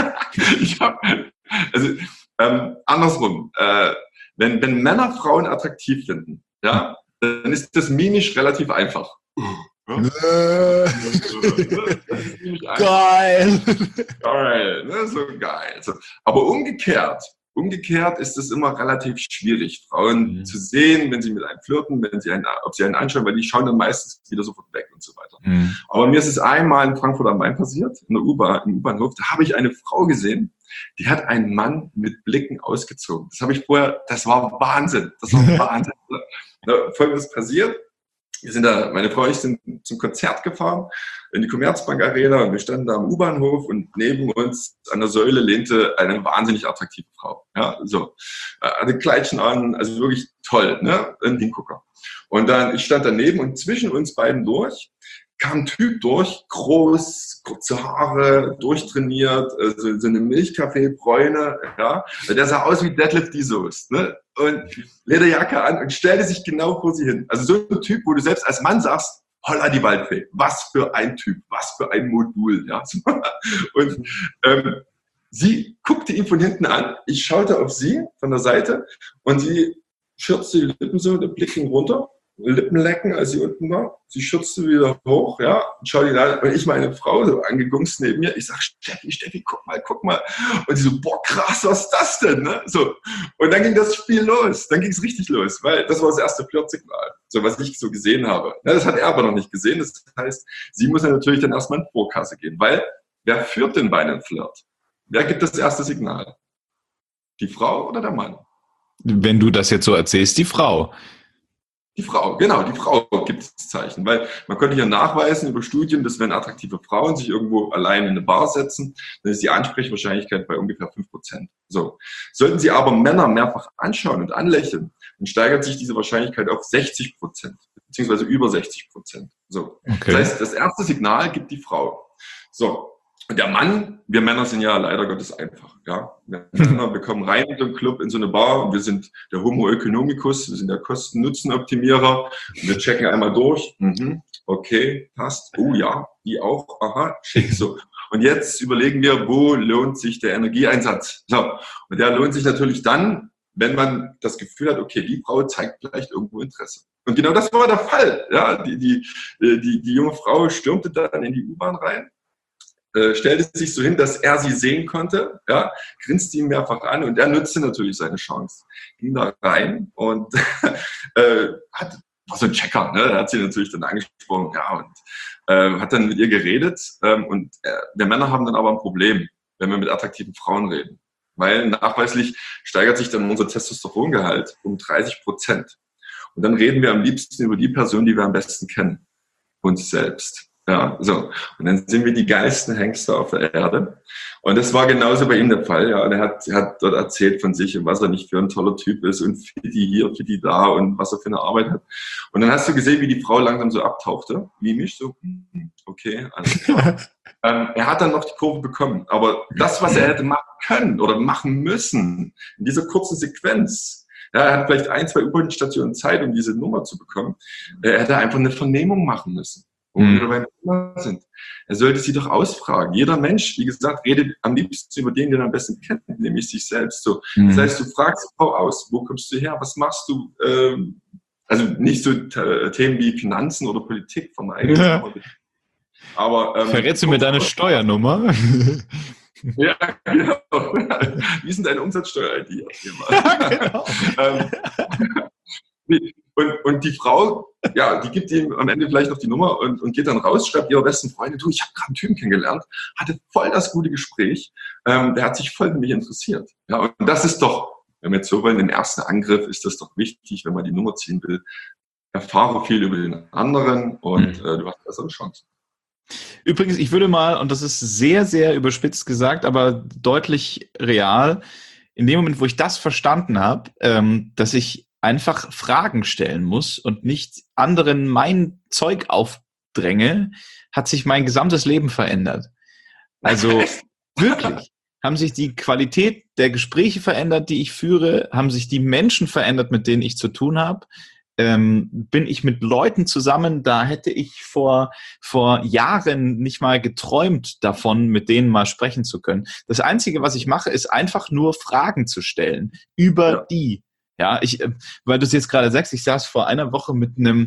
Andersrum, wenn Männer Frauen attraktiv finden, ja, dann ist das mimisch relativ einfach. Geil! Geil, ne? So geil. So. Aber umgekehrt ist es immer relativ schwierig, Frauen zu sehen, wenn sie mit einem flirten, ob sie einen anschauen, weil die schauen dann meistens wieder sofort weg und so weiter. Aber mir ist es einmal in Frankfurt am Main passiert, im U-Bahnhof, da habe ich eine Frau gesehen, die hat einen Mann mit Blicken ausgezogen. Das war Wahnsinn. Folgendes passiert. meine Frau und ich sind zum Konzert gefahren in die Commerzbank Arena und wir standen da am U-Bahnhof und neben uns an der Säule lehnte eine wahnsinnig attraktive Frau. Ja, so. Hatte Kleidchen an, also wirklich toll, ne? Ein Hingucker. Und dann, ich stand daneben und zwischen uns beiden durch kam ein Typ durch, groß, kurze Haare, durchtrainiert, so eine Milchkaffeebräune, ja. Der sah aus wie Deadlift die Soest, ne? Und Lederjacke an und stellte sich genau vor sie hin. Also so ein Typ, wo du selbst als Mann sagst, holla die Waldfee, was für ein Typ, was für ein Modul, ja. Und sie guckte ihn von hinten an, ich schaute auf sie von der Seite und sie schürzte die Lippen so, der Blick ging runter, Lippen lecken, als sie unten war. Sie schürzte wieder hoch, ja, und schaute ihn an. Und ich meine Frau so angegungst neben mir. Ich sag, Steffi, guck mal. Und sie so, boah, krass, was ist das denn, ne? So. Und dann ging das Spiel los. Dann ging es richtig los, weil das war das erste Flirtsignal, so was ich so gesehen habe. Ja, das hat er aber noch nicht gesehen. Das heißt, sie muss ja natürlich dann erstmal in Vorkasse gehen, weil wer führt denn bei einem Flirt? Wer gibt das erste Signal? Die Frau oder der Mann? Wenn du das jetzt so erzählst, die Frau. Die Frau, genau, die Frau gibt das Zeichen, weil man könnte ja nachweisen über Studien, dass wenn attraktive Frauen sich irgendwo allein in eine Bar setzen, dann ist die Ansprechwahrscheinlichkeit bei ungefähr 5%. So. Sollten sie aber Männer mehrfach anschauen und anlächeln, dann steigert sich diese Wahrscheinlichkeit auf 60%, beziehungsweise über 60%. So. Okay. Das heißt, das erste Signal gibt die Frau. So. Und der Mann, wir Männer sind ja leider Gottes einfach. Ja? Wir kommen rein in so einen Club, in so eine Bar und wir sind der Homo economicus, wir sind der Kosten-Nutzen-Optimierer und wir checken einmal durch. Okay, passt. Oh ja, die auch. Aha, schick so. Und jetzt überlegen wir, wo lohnt sich der Energieeinsatz? So. Und der lohnt sich natürlich dann, wenn man das Gefühl hat, okay, die Frau zeigt vielleicht irgendwo Interesse. Und genau das war der Fall. Ja? Die junge Frau stürmte dann in die U-Bahn rein, stellte sich so hin, dass er sie sehen konnte, ja, grinste ihn mehrfach an und er nutzte natürlich seine Chance. Ging da rein und war so ein Checker, ne? Er hat sie natürlich dann angesprochen, ja, und hat dann mit ihr geredet und wir Männer haben dann aber ein Problem, wenn wir mit attraktiven Frauen reden, weil nachweislich steigert sich dann unser Testosterongehalt um 30%. Und dann reden wir am liebsten über die Person, die wir am besten kennen, uns selbst. Ja, so. Und dann sind wir die geilsten Hengste auf der Erde. Und das war genauso bei ihm der Fall. Ja, und er hat dort erzählt von sich und was er nicht für ein toller Typ ist und Fitti hier, Fitti da und was er für eine Arbeit hat. Und dann hast du gesehen, wie die Frau langsam so abtauchte, wie mich so, okay, alles klar. Er hat dann noch die Kurve bekommen. Aber das, was er hätte machen können oder machen müssen, in dieser kurzen Sequenz, ja, er hat vielleicht 1, 2 U-Bahn-Stationen Zeit, um diese Nummer zu bekommen. Er hätte einfach eine Vernehmung machen müssen. Wo wir beim Thema sind. Er sollte sie doch ausfragen. Jeder Mensch, wie gesagt, redet am liebsten über den er am besten kennt, nämlich sich selbst. So. Das heißt, du fragst die Frau aus, wo kommst du her, was machst du? Also nicht so Themen wie Finanzen oder Politik vom eigenen. Ja. Aber verrätst du mir deine Steuernummer? Ja, genau. Wie ist denn deine Umsatzsteuer-ID? Ja, genau. Und die Frau, ja, die gibt ihm am Ende vielleicht noch die Nummer und geht dann raus, schreibt ihrer besten Freundin, du, ich habe gerade einen Typen kennengelernt, hatte voll das gute Gespräch, der hat sich voll für mich interessiert. Ja, und das ist doch, wenn wir jetzt so wollen, im ersten Angriff ist das doch wichtig, wenn man die Nummer ziehen will. Erfahre viel über den anderen und du hast bessere Chancen. Übrigens, ich würde mal, und das ist sehr, sehr überspitzt gesagt, aber deutlich real, in dem Moment, wo ich das verstanden habe, dass ich einfach Fragen stellen muss und nicht anderen mein Zeug aufdränge, hat sich mein gesamtes Leben verändert. Also wirklich, haben sich die Qualität der Gespräche verändert, die ich führe, haben sich die Menschen verändert, mit denen ich zu tun habe. Bin ich mit Leuten zusammen, da hätte ich vor Jahren nicht mal geträumt davon, mit denen mal sprechen zu können. Das Einzige, was ich mache, ist einfach nur Fragen zu stellen über die. Ja, weil du es jetzt gerade sagst, ich saß vor einer Woche mit einem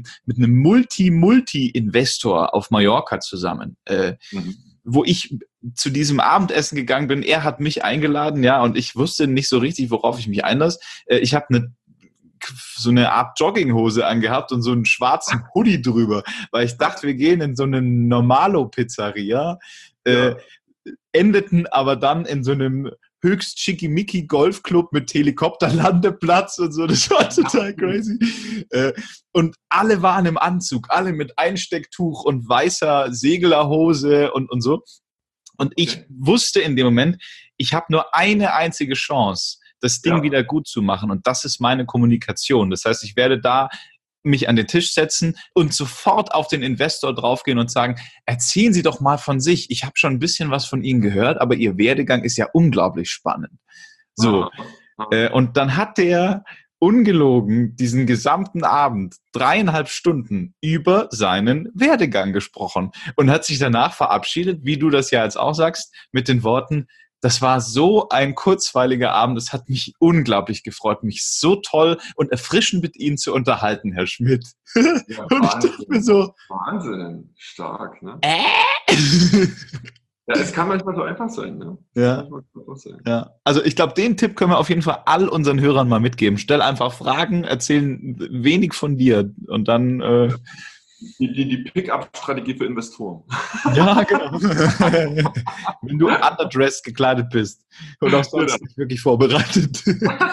Multi-Investor auf Mallorca zusammen, wo ich zu diesem Abendessen gegangen bin. Er hat mich eingeladen, ja, und ich wusste nicht so richtig, worauf ich mich einlasse. Ich habe so eine Art Jogginghose angehabt und so einen schwarzen Hoodie drüber, weil ich dachte, wir gehen in so eine Normalo-Pizzeria, endeten aber dann in so einem höchst schickimicki Golfclub mit Helikopterlandeplatz und so. Das war total crazy. Und alle waren im Anzug, alle mit Einstecktuch und weißer Seglerhose und so. Und ich wusste in dem Moment, ich habe nur eine einzige Chance, das Ding wieder gut zu machen. Und das ist meine Kommunikation. Das heißt, ich werde da mich an den Tisch setzen und sofort auf den Investor draufgehen und sagen, erzählen Sie doch mal von sich. Ich habe schon ein bisschen was von Ihnen gehört, aber Ihr Werdegang ist ja unglaublich spannend. So. Und dann hat der ungelogen diesen gesamten Abend 3,5 Stunden über seinen Werdegang gesprochen und hat sich danach verabschiedet, wie du das ja jetzt auch sagst, mit den Worten, das war so ein kurzweiliger Abend, es hat mich unglaublich gefreut, mich so toll und erfrischend mit Ihnen zu unterhalten, Herr Schmidt. Ja, und ich dachte mir so, Wahnsinn, stark, ne? Ja, es kann manchmal so einfach sein, ne? Ja. Ja. Also ich glaube, den Tipp können wir auf jeden Fall all unseren Hörern mal mitgeben. Stell einfach Fragen, erzählen wenig von dir und dann... Die Pick-up-Strategie für Investoren. Ja, genau. Wenn du underdressed gekleidet bist und auch sonst nicht wirklich vorbereitet.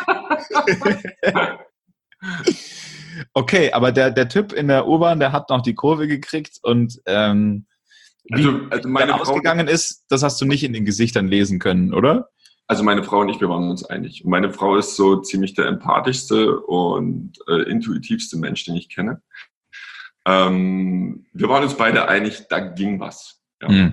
Okay, aber der Typ in der U-Bahn, der hat noch die Kurve gekriegt und wie meine Frau ausgegangen ist, das hast du nicht in den Gesichtern lesen können, oder? Also meine Frau und ich, wir waren uns einig. Und meine Frau ist so ziemlich der empathischste und intuitivste Mensch, den ich kenne. Wir waren uns beide einig, da ging was. Ja.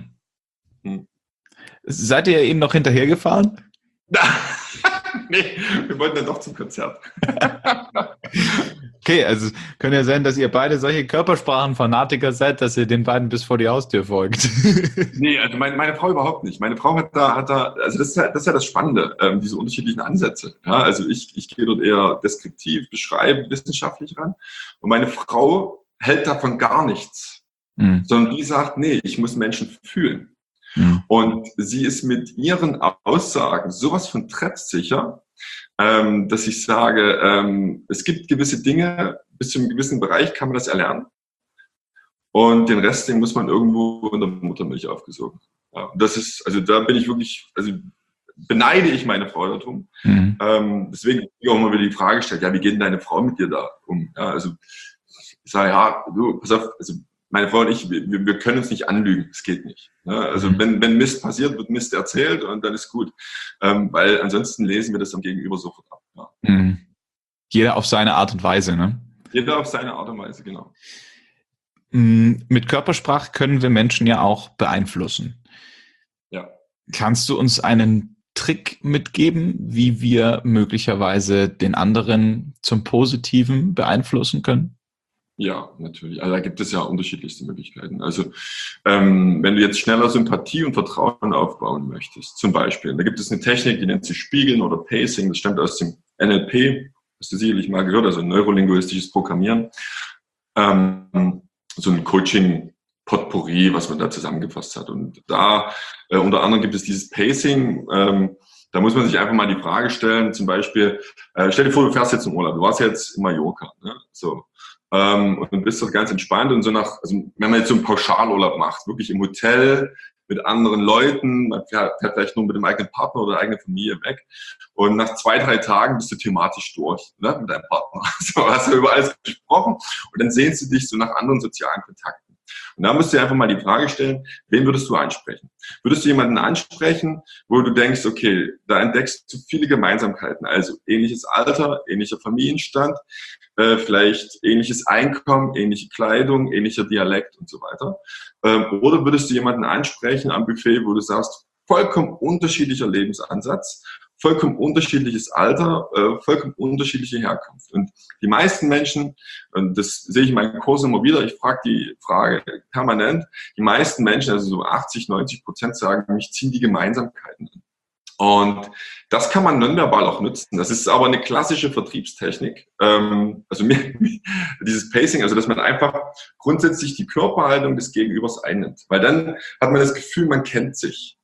Seid ihr ihm noch hinterhergefahren? Nee, wir wollten dann doch zum Konzert. Okay, also kann ja sein, dass ihr beide solche Körpersprachenfanatiker seid, dass ihr den beiden bis vor die Haustür folgt. Nee, also meine Frau überhaupt nicht. Meine Frau hat da, also das ist ja das Spannende, diese unterschiedlichen Ansätze. Ja, also ich gehe dort eher deskriptiv, beschreiben, wissenschaftlich ran. Und meine Frau hält davon gar nichts, sondern die sagt, nee, ich muss Menschen fühlen. Und sie ist mit ihren Aussagen sowas von treffsicher, dass ich sage, es gibt gewisse Dinge, bis zu einem gewissen Bereich kann man das erlernen. Und den Rest, den muss man irgendwo in der Muttermilch aufgesogen. Ja, und das ist, also da bin ich wirklich, also beneide ich meine Frau darum. Deswegen auch immer wieder die Frage gestellt, ja, wie geht denn deine Frau mit dir da um? Ja, also ich sage, ja, du, pass auf, also meine Frau und ich, wir können uns nicht anlügen, es geht nicht. Ja, also wenn Mist passiert, wird Mist erzählt und dann ist gut. Weil ansonsten lesen wir das am Gegenüber sofort ab. Ja. Jeder auf seine Art und Weise, ne? Jeder auf seine Art und Weise, genau. Mit Körpersprache können wir Menschen ja auch beeinflussen. Ja. Kannst du uns einen Trick mitgeben, wie wir möglicherweise den anderen zum Positiven beeinflussen können? Ja, natürlich. Also da gibt es ja unterschiedlichste Möglichkeiten. Also wenn du jetzt schneller Sympathie und Vertrauen aufbauen möchtest, zum Beispiel, da gibt es eine Technik, die nennt sich Spiegeln oder Pacing, das stammt aus dem NLP, hast du sicherlich mal gehört, also neurolinguistisches Programmieren. So ein Coaching-Potpourri, was man da zusammengefasst hat. Und da unter anderem gibt es dieses Pacing, da muss man sich einfach mal die Frage stellen, zum Beispiel, stell dir vor, du fährst jetzt im Urlaub, du warst jetzt in Mallorca, ne? So. Und bist dort ganz entspannt und so also wenn man jetzt so einen Pauschalurlaub macht, wirklich im Hotel mit anderen Leuten, man fährt vielleicht nur mit dem eigenen Partner oder der eigenen Familie weg und nach 2-3 Tagen bist du thematisch durch, ne, mit deinem Partner. So, hast du über alles gesprochen und dann sehnst du dich so nach anderen sozialen Kontakten. Und da musst du dir einfach mal die Frage stellen, wen würdest du ansprechen? Würdest du jemanden ansprechen, wo du denkst, okay, da entdeckst du viele Gemeinsamkeiten, also ähnliches Alter, ähnlicher Familienstand, vielleicht ähnliches Einkommen, ähnliche Kleidung, ähnlicher Dialekt und so weiter. Oder würdest du jemanden ansprechen am Buffet, wo du sagst, vollkommen unterschiedlicher Lebensansatz, vollkommen unterschiedliches Alter, vollkommen unterschiedliche Herkunft. Und die meisten Menschen, und das sehe ich in meinen Kursen immer wieder, ich frage die Frage permanent, die meisten Menschen, also so 80-90% sagen, mich ziehen die Gemeinsamkeiten an. Und das kann man nonverbal auch nutzen. Das ist aber eine klassische Vertriebstechnik. Also dieses Pacing, also dass man einfach grundsätzlich die Körperhaltung des Gegenübers einnimmt. Weil dann hat man das Gefühl, man kennt sich.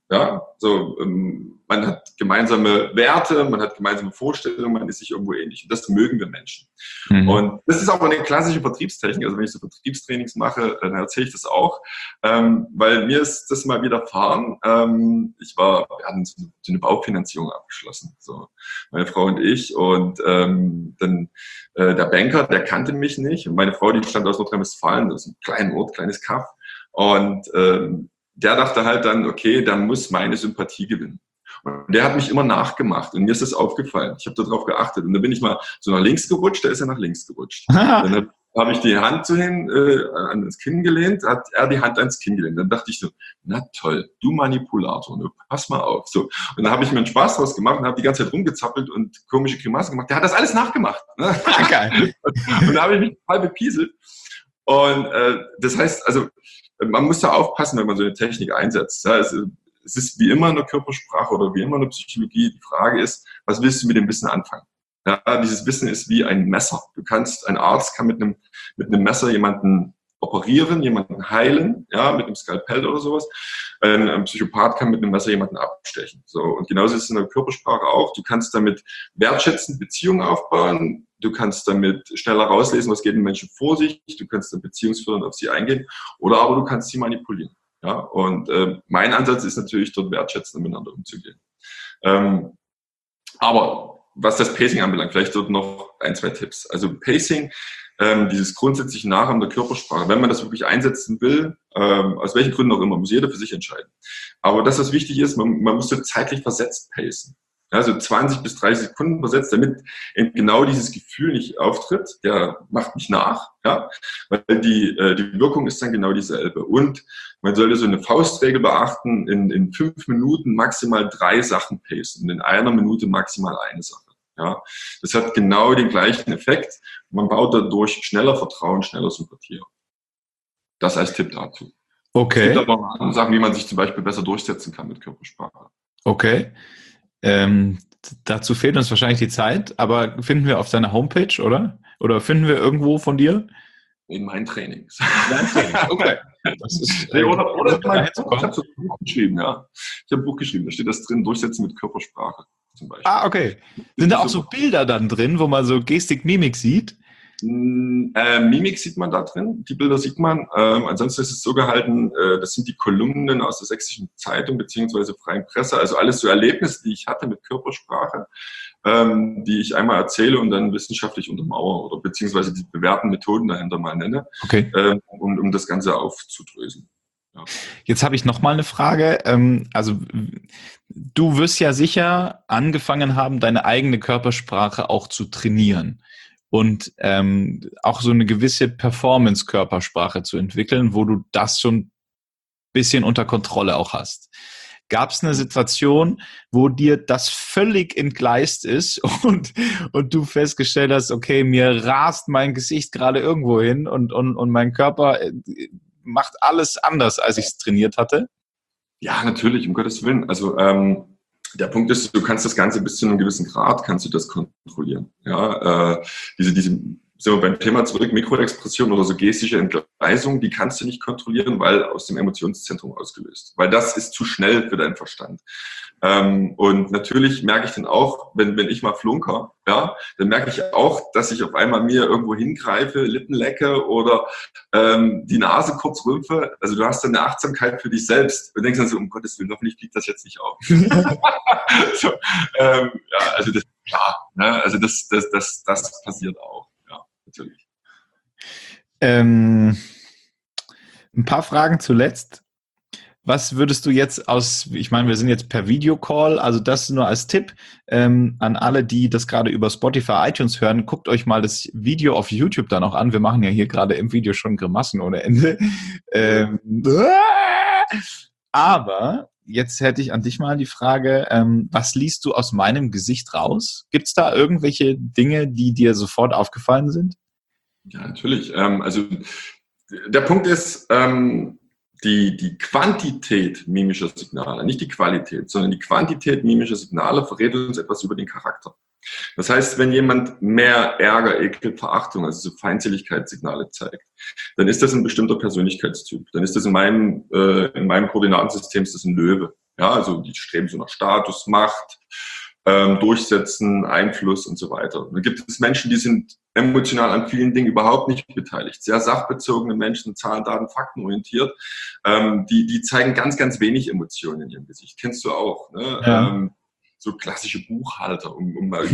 Ja, so, man hat gemeinsame Werte, man hat gemeinsame Vorstellungen, man ist sich irgendwo ähnlich. Und das mögen wir Menschen. Und das ist auch eine klassische Vertriebstechnik. Also wenn ich so Vertriebstrainings mache, dann erzähle ich das auch, weil mir ist das mal widerfahren. Wir hatten so eine Baufinanzierung abgeschlossen, so meine Frau und ich. Und dann der Banker, der kannte mich nicht. Und meine Frau, die stand aus Nordrhein-Westfalen, das ist ein kleiner Ort, kleines Kaff. Und der dachte halt dann, okay, der muss meine Sympathie gewinnen. Und der hat mich immer nachgemacht und mir ist das aufgefallen. Ich habe darauf geachtet und dann bin ich mal so nach links gerutscht, da ist er nach links gerutscht. Dann habe ich die Hand so ans Kinn gelehnt, hat er die Hand ans Kinn gelehnt. Dann dachte ich so, na toll, du Manipulator, ne, pass mal auf. So. Und dann habe ich mir einen Spaß draus gemacht und habe die ganze Zeit rumgezappelt und komische Grimassen gemacht. Der hat das alles nachgemacht. Ne? Geil. Und da habe ich mich total bepieselt. Und das heißt, also man muss da aufpassen, wenn man so eine Technik einsetzt. Ja, es ist wie immer in der Körpersprache oder wie immer in der Psychologie. Die Frage ist, was willst du mit dem Wissen anfangen? Ja, dieses Wissen ist wie ein Messer. Ein Arzt kann mit einem Messer jemanden operieren, jemanden heilen, ja, mit einem Skalpell oder sowas. Ein Psychopath kann mit einem Messer jemanden abstechen. So, und genauso ist es in der Körpersprache auch. Du kannst damit wertschätzend Beziehungen aufbauen. Du kannst damit schneller rauslesen, was geht den Menschen vor sich. Du kannst dann beziehungsfördernd auf sie eingehen. Oder aber du kannst sie manipulieren. Ja, und mein Ansatz ist natürlich, dort wertschätzend miteinander umzugehen. Aber was das Pacing anbelangt, vielleicht dort noch 1, 2 Tipps. Also Pacing, dieses grundsätzliche Nachahmen der Körpersprache, wenn man das wirklich einsetzen will, aus welchen Gründen auch immer, muss jeder für sich entscheiden. Aber das, was wichtig ist, man muss so zeitlich versetzt pacen. Also 20 bis 30 Sekunden versetzt, damit genau dieses Gefühl nicht auftritt. Der macht nicht nach, ja, weil die Wirkung ist dann genau dieselbe. Und man sollte so eine Faustregel beachten, in 5 Minuten maximal 3 Sachen pacen und in 1 Minute maximal 1 Sache. Ja, das hat genau den gleichen Effekt. Man baut dadurch schneller Vertrauen, schneller Sympathie auf. Das als Tipp dazu. Okay. Es gibt aber auch andere Sachen, wie man sich zum Beispiel besser durchsetzen kann mit Körpersprache. Okay. Dazu fehlt uns wahrscheinlich die Zeit, aber finden wir auf deiner Homepage, oder? Oder finden wir irgendwo von dir? In meinen Trainings. Okay. Das ist, ich habe so ein Buch geschrieben, ja. Ich habe ein Buch geschrieben, da steht das drin, Durchsetzen mit Körpersprache zum Beispiel. Ah, okay. Sind da auch so Bilder dann drin, wo man so Gestik, Mimik sieht? Mimik sieht man da drin, die Bilder sieht man. Ansonsten ist es so gehalten, das sind die Kolumnen aus der Sächsischen Zeitung beziehungsweise Freien Presse, also alles so Erlebnisse, die ich hatte mit Körpersprache, die ich einmal erzähle und dann wissenschaftlich untermauere oder beziehungsweise die bewährten Methoden dahinter mal nenne, okay. um das Ganze aufzudröseln. Ja. Jetzt habe ich noch mal eine Frage. Also du wirst ja sicher angefangen haben, deine eigene Körpersprache auch zu trainieren und auch so eine gewisse Performance-Körpersprache zu entwickeln, wo du das schon ein bisschen unter Kontrolle auch hast. Gab es eine Situation, wo dir das völlig entgleist ist und du festgestellt hast, okay, mir rast mein Gesicht gerade irgendwo hin und mein Körper macht alles anders, als ich es trainiert hatte? Ja, natürlich, um Gottes Willen. Also der Punkt ist, du kannst das Ganze bis zu einem gewissen Grad, kannst du das kontrollieren. Ja, sind wir beim Thema zurück, Mikroexpression oder so gestische Entgleisung, die kannst du nicht kontrollieren, weil aus dem Emotionszentrum ausgelöst. Weil das ist zu schnell für deinen Verstand. Und natürlich merke ich dann auch, wenn ich mal flunker, ja, dann merke ich auch, dass ich auf einmal mir irgendwo hingreife, Lippen lecke oder die Nase kurz rümpfe. Also du hast dann eine Achtsamkeit für dich selbst und denkst dann so, um Gottes Willen, hoffentlich fliegt das jetzt nicht auf. So, ja, also das ist klar. Ne? Also das passiert auch. Natürlich. Ein paar Fragen zuletzt. Was würdest du jetzt ich meine, wir sind jetzt per Videocall, also das nur als Tipp an alle, die das gerade über Spotify, iTunes hören, guckt euch mal das Video auf YouTube dann auch an. Wir machen ja hier gerade im Video schon Grimassen ohne Ende. Aber jetzt hätte ich an dich mal die Frage, was liest du aus meinem Gesicht raus? Gibt es da irgendwelche Dinge, die dir sofort aufgefallen sind? Ja, natürlich. Also der Punkt ist, die Quantität mimischer Signale, nicht die Qualität, sondern die Quantität mimischer Signale verrät uns etwas über den Charakter. Das heißt, wenn jemand mehr Ärger, Ekel, Verachtung, also so Feindseligkeitssignale zeigt, dann ist das ein bestimmter Persönlichkeitstyp. Dann ist das in meinem Koordinatensystem ist das ein Löwe. Ja, also die streben so nach Status, Macht, Durchsetzen, Einfluss und so weiter. Und dann gibt es Menschen, die sind emotional an vielen Dingen überhaupt nicht beteiligt. Sehr sachbezogene Menschen, Zahlen, Daten, Fakten orientiert. Die zeigen ganz, ganz wenig Emotionen in ihrem Gesicht. Kennst du auch, ne? Ja. So klassische Buchhalter, um mal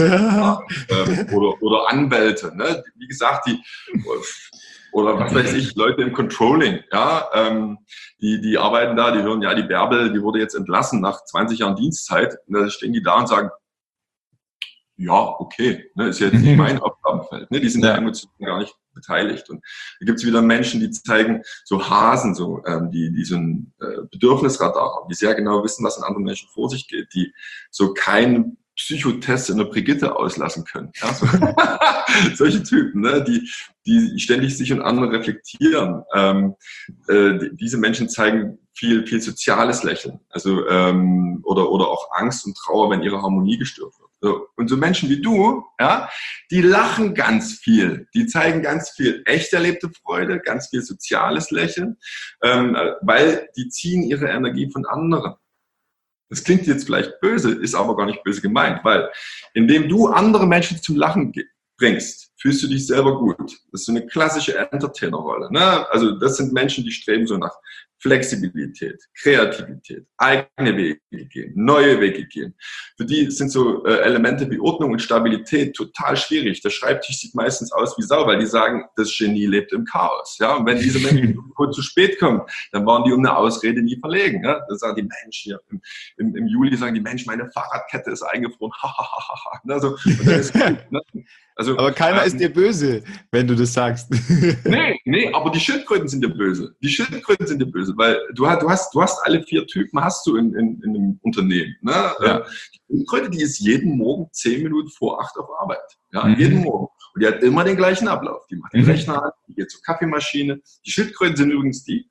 oder Anwälte, ne? Wie gesagt, oder was weiß ich, Leute im Controlling, ja, die arbeiten da, die hören, ja, die Bärbel, die wurde jetzt entlassen nach 20 Jahren Dienstzeit. Und dann stehen die da und sagen, ja, okay, ne, ist jetzt nicht mein Aufgabenfeld. Ne, die sind ja emotional gar nicht beteiligt. Und da gibt's wieder Menschen, die zeigen so Hasen, so, die so ein Bedürfnisradar haben, die sehr genau wissen, was in anderen Menschen vor sich geht, die so keinen Psychotest in der Brigitte auslassen können. Ja, so. Solche Typen, ne, die ständig sich und andere reflektieren. Diese Menschen zeigen viel soziales Lächeln, also oder auch Angst und Trauer, wenn ihre Harmonie gestört wird. So. Und so Menschen wie du, ja, die lachen ganz viel, die zeigen ganz viel echt erlebte Freude, ganz viel soziales Lächeln, weil die ziehen ihre Energie von anderen. Das klingt jetzt vielleicht böse, ist aber gar nicht böse gemeint, weil indem du andere Menschen zum Lachen bringst, fühlst du dich selber gut. Das ist so eine klassische Entertainer-Rolle. Ne? Also das sind Menschen, die streben so nach Flexibilität, Kreativität, eigene Wege gehen, neue Wege gehen. Für die sind so Elemente wie Ordnung und Stabilität total schwierig. Der Schreibtisch sieht meistens aus wie Sau, weil die sagen, das Genie lebt im Chaos. Ja? Und wenn diese Menschen kurz zu spät kommen, dann waren die um eine Ausrede nie verlegen. Ja? Dann sagen die Menschen hier im Juli, sagen die Mensch, meine Fahrradkette ist eingefroren. Also, und dann ist gut, ne? Also, aber keiner ist dir böse, wenn du das sagst. Nee, aber die Schildkröten sind dir böse. Die Schildkröten sind dir böse, weil du hast alle 4 Typen hast du in einem Unternehmen. Ne? Ja. Die Schildkröte, die ist jeden Morgen 10 Minuten vor 8 auf Arbeit. Ja, jeden Morgen. Und die hat immer den gleichen Ablauf. Die macht den Rechner an, die geht zur Kaffeemaschine. Die Schildkröten sind übrigens die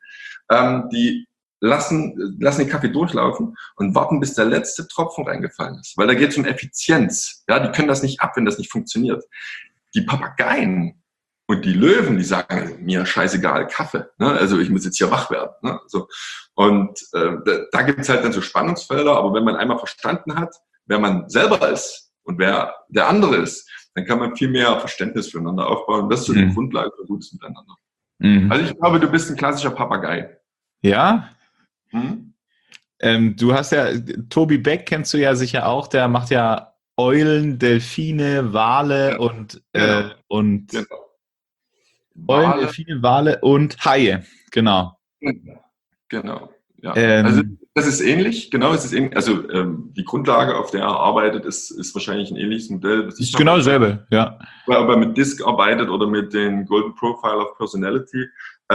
lassen den Kaffee durchlaufen und warten, bis der letzte Tropfen reingefallen ist. Weil da geht es um Effizienz. Ja, die können das nicht ab, wenn das nicht funktioniert. Die Papageien und die Löwen, die sagen, mir scheißegal, Kaffee. Ne? Also ich muss jetzt hier wach werden. Ne? So. Und da gibt es halt dann so Spannungsfelder. Aber wenn man einmal verstanden hat, wer man selber ist und wer der andere ist, dann kann man viel mehr Verständnis füreinander aufbauen. Und das ist so die Grundlage für gutes Miteinander. Also ich glaube, du bist ein klassischer Papagei. Ja? Du hast ja, Tobi Beck kennst du ja sicher auch, der macht ja Eulen, Delfine, Wale und Eulen, Delfine, Wale und Haie, genau. Genau, ja. Also das ist ähnlich, genau, es ist ähnlich. Also die Grundlage, auf der er arbeitet, ist wahrscheinlich ein ähnliches Modell. Das ist genau dasselbe, ja. Ob er mit DISC arbeitet oder mit den Golden Profile of Personality.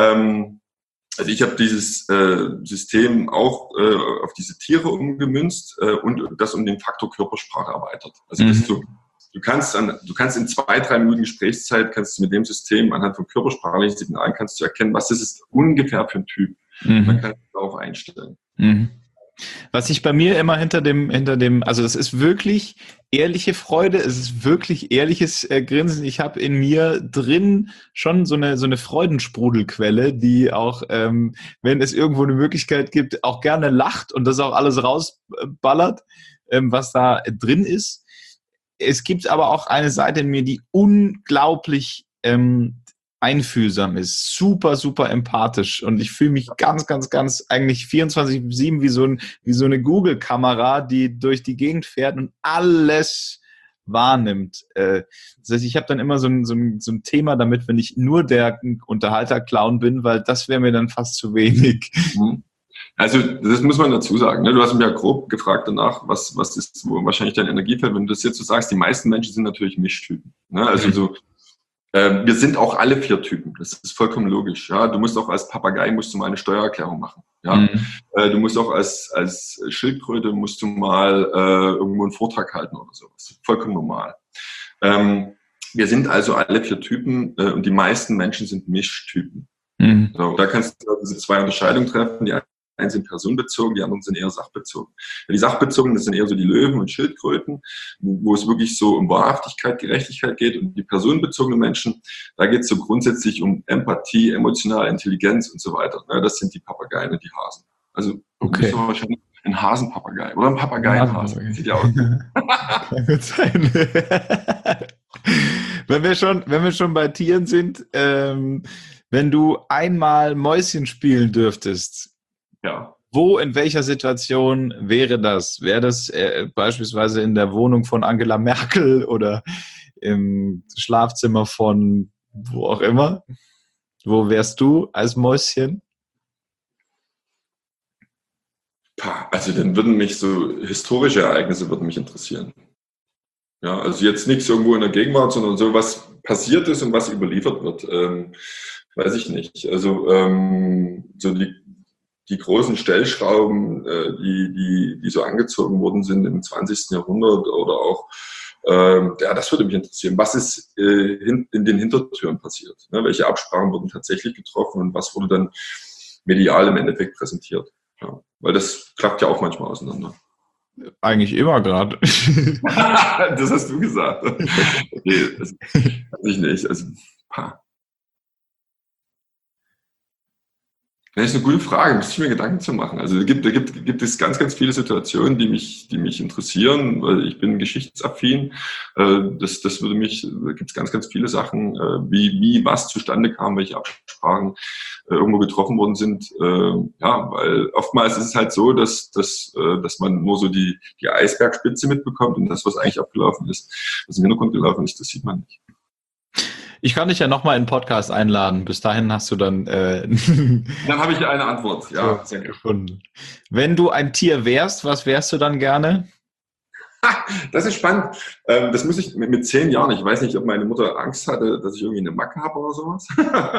Also ich habe dieses System auch auf diese Tiere umgemünzt und das um den Faktor Körpersprache erweitert. Also du kannst in 2-3 Minuten Gesprächszeit kannst du mit dem System anhand von körpersprachlichen Signalen kannst du erkennen, was das ist ungefähr für ein Typ. Man kann es darauf einstellen. Was ich bei mir immer hinter dem, also es ist wirklich ehrliche Freude, es ist wirklich ehrliches Grinsen. Ich habe in mir drin schon so eine Freudensprudelquelle, die auch, wenn es irgendwo eine Möglichkeit gibt, auch gerne lacht und das auch alles rausballert, was da drin ist. Es gibt aber auch eine Seite in mir, die unglaublich einfühlsam ist, super, super empathisch und ich fühle mich ganz, ganz, ganz eigentlich 24/7 wie so eine Google-Kamera, die durch die Gegend fährt und alles wahrnimmt. Das heißt, ich habe dann immer so ein Thema damit, wenn ich nur der Unterhalter-Clown bin, weil das wäre mir dann fast zu wenig. Also das muss man dazu sagen. Ne? Du hast mich ja grob gefragt danach, was ist wahrscheinlich dein Energiefeld. Wenn du das jetzt so sagst, die meisten Menschen sind natürlich Mischtypen. Ne? Also so wir sind auch alle 4 Typen. Das ist vollkommen logisch. Ja, du musst auch als Papagei mal eine Steuererklärung machen. Ja, du musst auch als Schildkröte musst du mal irgendwo einen Vortrag halten oder sowas. Vollkommen normal. Wir sind also alle 4 Typen und die meisten Menschen sind Mischtypen. So, da kannst du diese 2 Unterscheidungen treffen. Die einen sind personenbezogen, die anderen sind eher sachbezogen. Die sachbezogenen, das sind eher so die Löwen und Schildkröten, wo es wirklich so um Wahrhaftigkeit, Gerechtigkeit geht. Und die personenbezogenen Menschen, da geht es so grundsätzlich um Empathie, emotionale Intelligenz und so weiter. Das sind die Papageien und die Hasen. Also okay. Wahrscheinlich ein Hasenpapagei oder ein Papageienhasen. Sieht ja aus. Kann gut sein. Wenn wir schon bei Tieren sind, wenn du einmal Mäuschen spielen dürftest, Ja. wo, in welcher Situation wäre das? Wäre das beispielsweise in der Wohnung von Angela Merkel oder im Schlafzimmer von wo auch immer? Wo wärst du als Mäuschen? Also dann würden mich so historische Ereignisse würden mich interessieren. Ja, also jetzt nichts irgendwo in der Gegenwart, sondern so, was passiert ist und was überliefert wird. Weiß ich nicht. Also so die großen Stellschrauben, die so angezogen worden sind im 20. Jahrhundert oder auch, das würde mich interessieren. Was ist in den Hintertüren passiert? Ne? Welche Absprachen wurden tatsächlich getroffen und was wurde dann medial im Endeffekt präsentiert? Ja, weil das klappt ja auch manchmal auseinander. Eigentlich immer gerade. Das hast du gesagt. Nee, das weiß ich nicht. Also, das ist eine gute Frage, müsste ich mir Gedanken zu machen. Also da gibt es ganz, ganz viele Situationen, die mich interessieren, weil ich bin geschichtsaffin. Das würde mich, da gibt es ganz, ganz viele Sachen, wie was zustande kam, welche Absprachen irgendwo getroffen worden sind. Ja, weil oftmals ist es halt so, dass man nur so die Eisbergspitze mitbekommt und das, was eigentlich abgelaufen ist, was im Hintergrund gelaufen ist, das sieht man nicht. Ich kann dich ja nochmal in den Podcast einladen. Bis dahin hast du dann... Dann habe ich eine Antwort. Ja, sehr gefunden. Wenn du ein Tier wärst, was wärst du dann gerne? Das ist spannend. Das muss ich mit 10 Jahren. Ich weiß nicht, ob meine Mutter Angst hatte, dass ich irgendwie eine Macke habe oder sowas.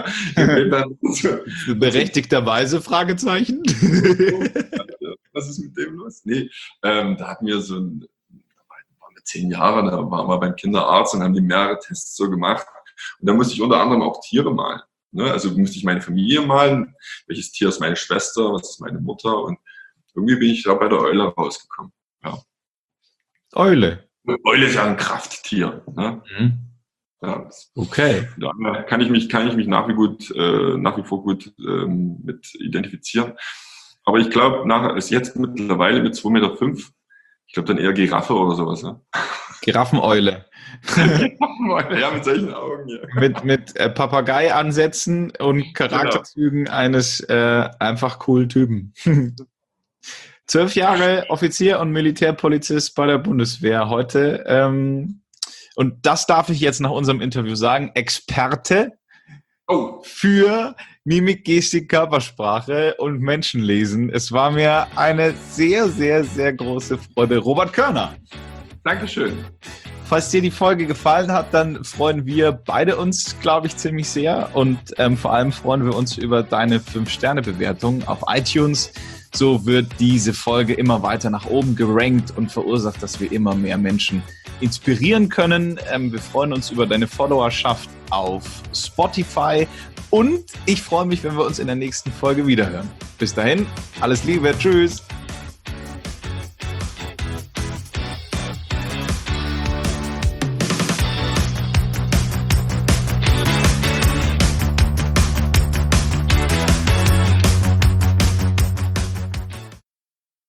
Berechtigterweise, Fragezeichen. Was ist mit dem los? Nee, da hatten wir so ein... mit 10 Jahren, da waren wir beim Kinderarzt und haben die mehrere Tests so gemacht. Und da musste ich unter anderem auch Tiere malen. Ne? Also musste ich meine Familie malen, welches Tier ist meine Schwester, was ist meine Mutter und irgendwie bin ich da bei der Eule rausgekommen. Ja. Eule? Eule ist ja ein Krafttier. Ne? Mhm. Ja, okay. Da kann ich mich nach wie vor gut mit identifizieren. Aber ich glaube, jetzt mittlerweile mit 2,5 Meter, ich glaube dann eher Giraffe oder sowas. Ne? Giraffeneule. Ja, mit solchen Augen, ja. Mit Papagei-Ansätzen und Charakterzügen eines einfach coolen Typen. 12 Jahre Offizier und Militärpolizist bei der Bundeswehr heute. Und das darf ich jetzt nach unserem Interview sagen, Experte für Mimik, Gestik, Körpersprache und Menschenlesen. Es war mir eine sehr, sehr, sehr große Freude. Robert Körner. Dankeschön. Falls dir die Folge gefallen hat, dann freuen wir beide uns, glaube ich, ziemlich sehr. Und vor allem freuen wir uns über deine 5-Sterne-Bewertung auf iTunes. So wird diese Folge immer weiter nach oben gerankt und verursacht, dass wir immer mehr Menschen inspirieren können. Wir freuen uns über deine Followerschaft auf Spotify. Und ich freue mich, wenn wir uns in der nächsten Folge wiederhören. Bis dahin, alles Liebe, tschüss.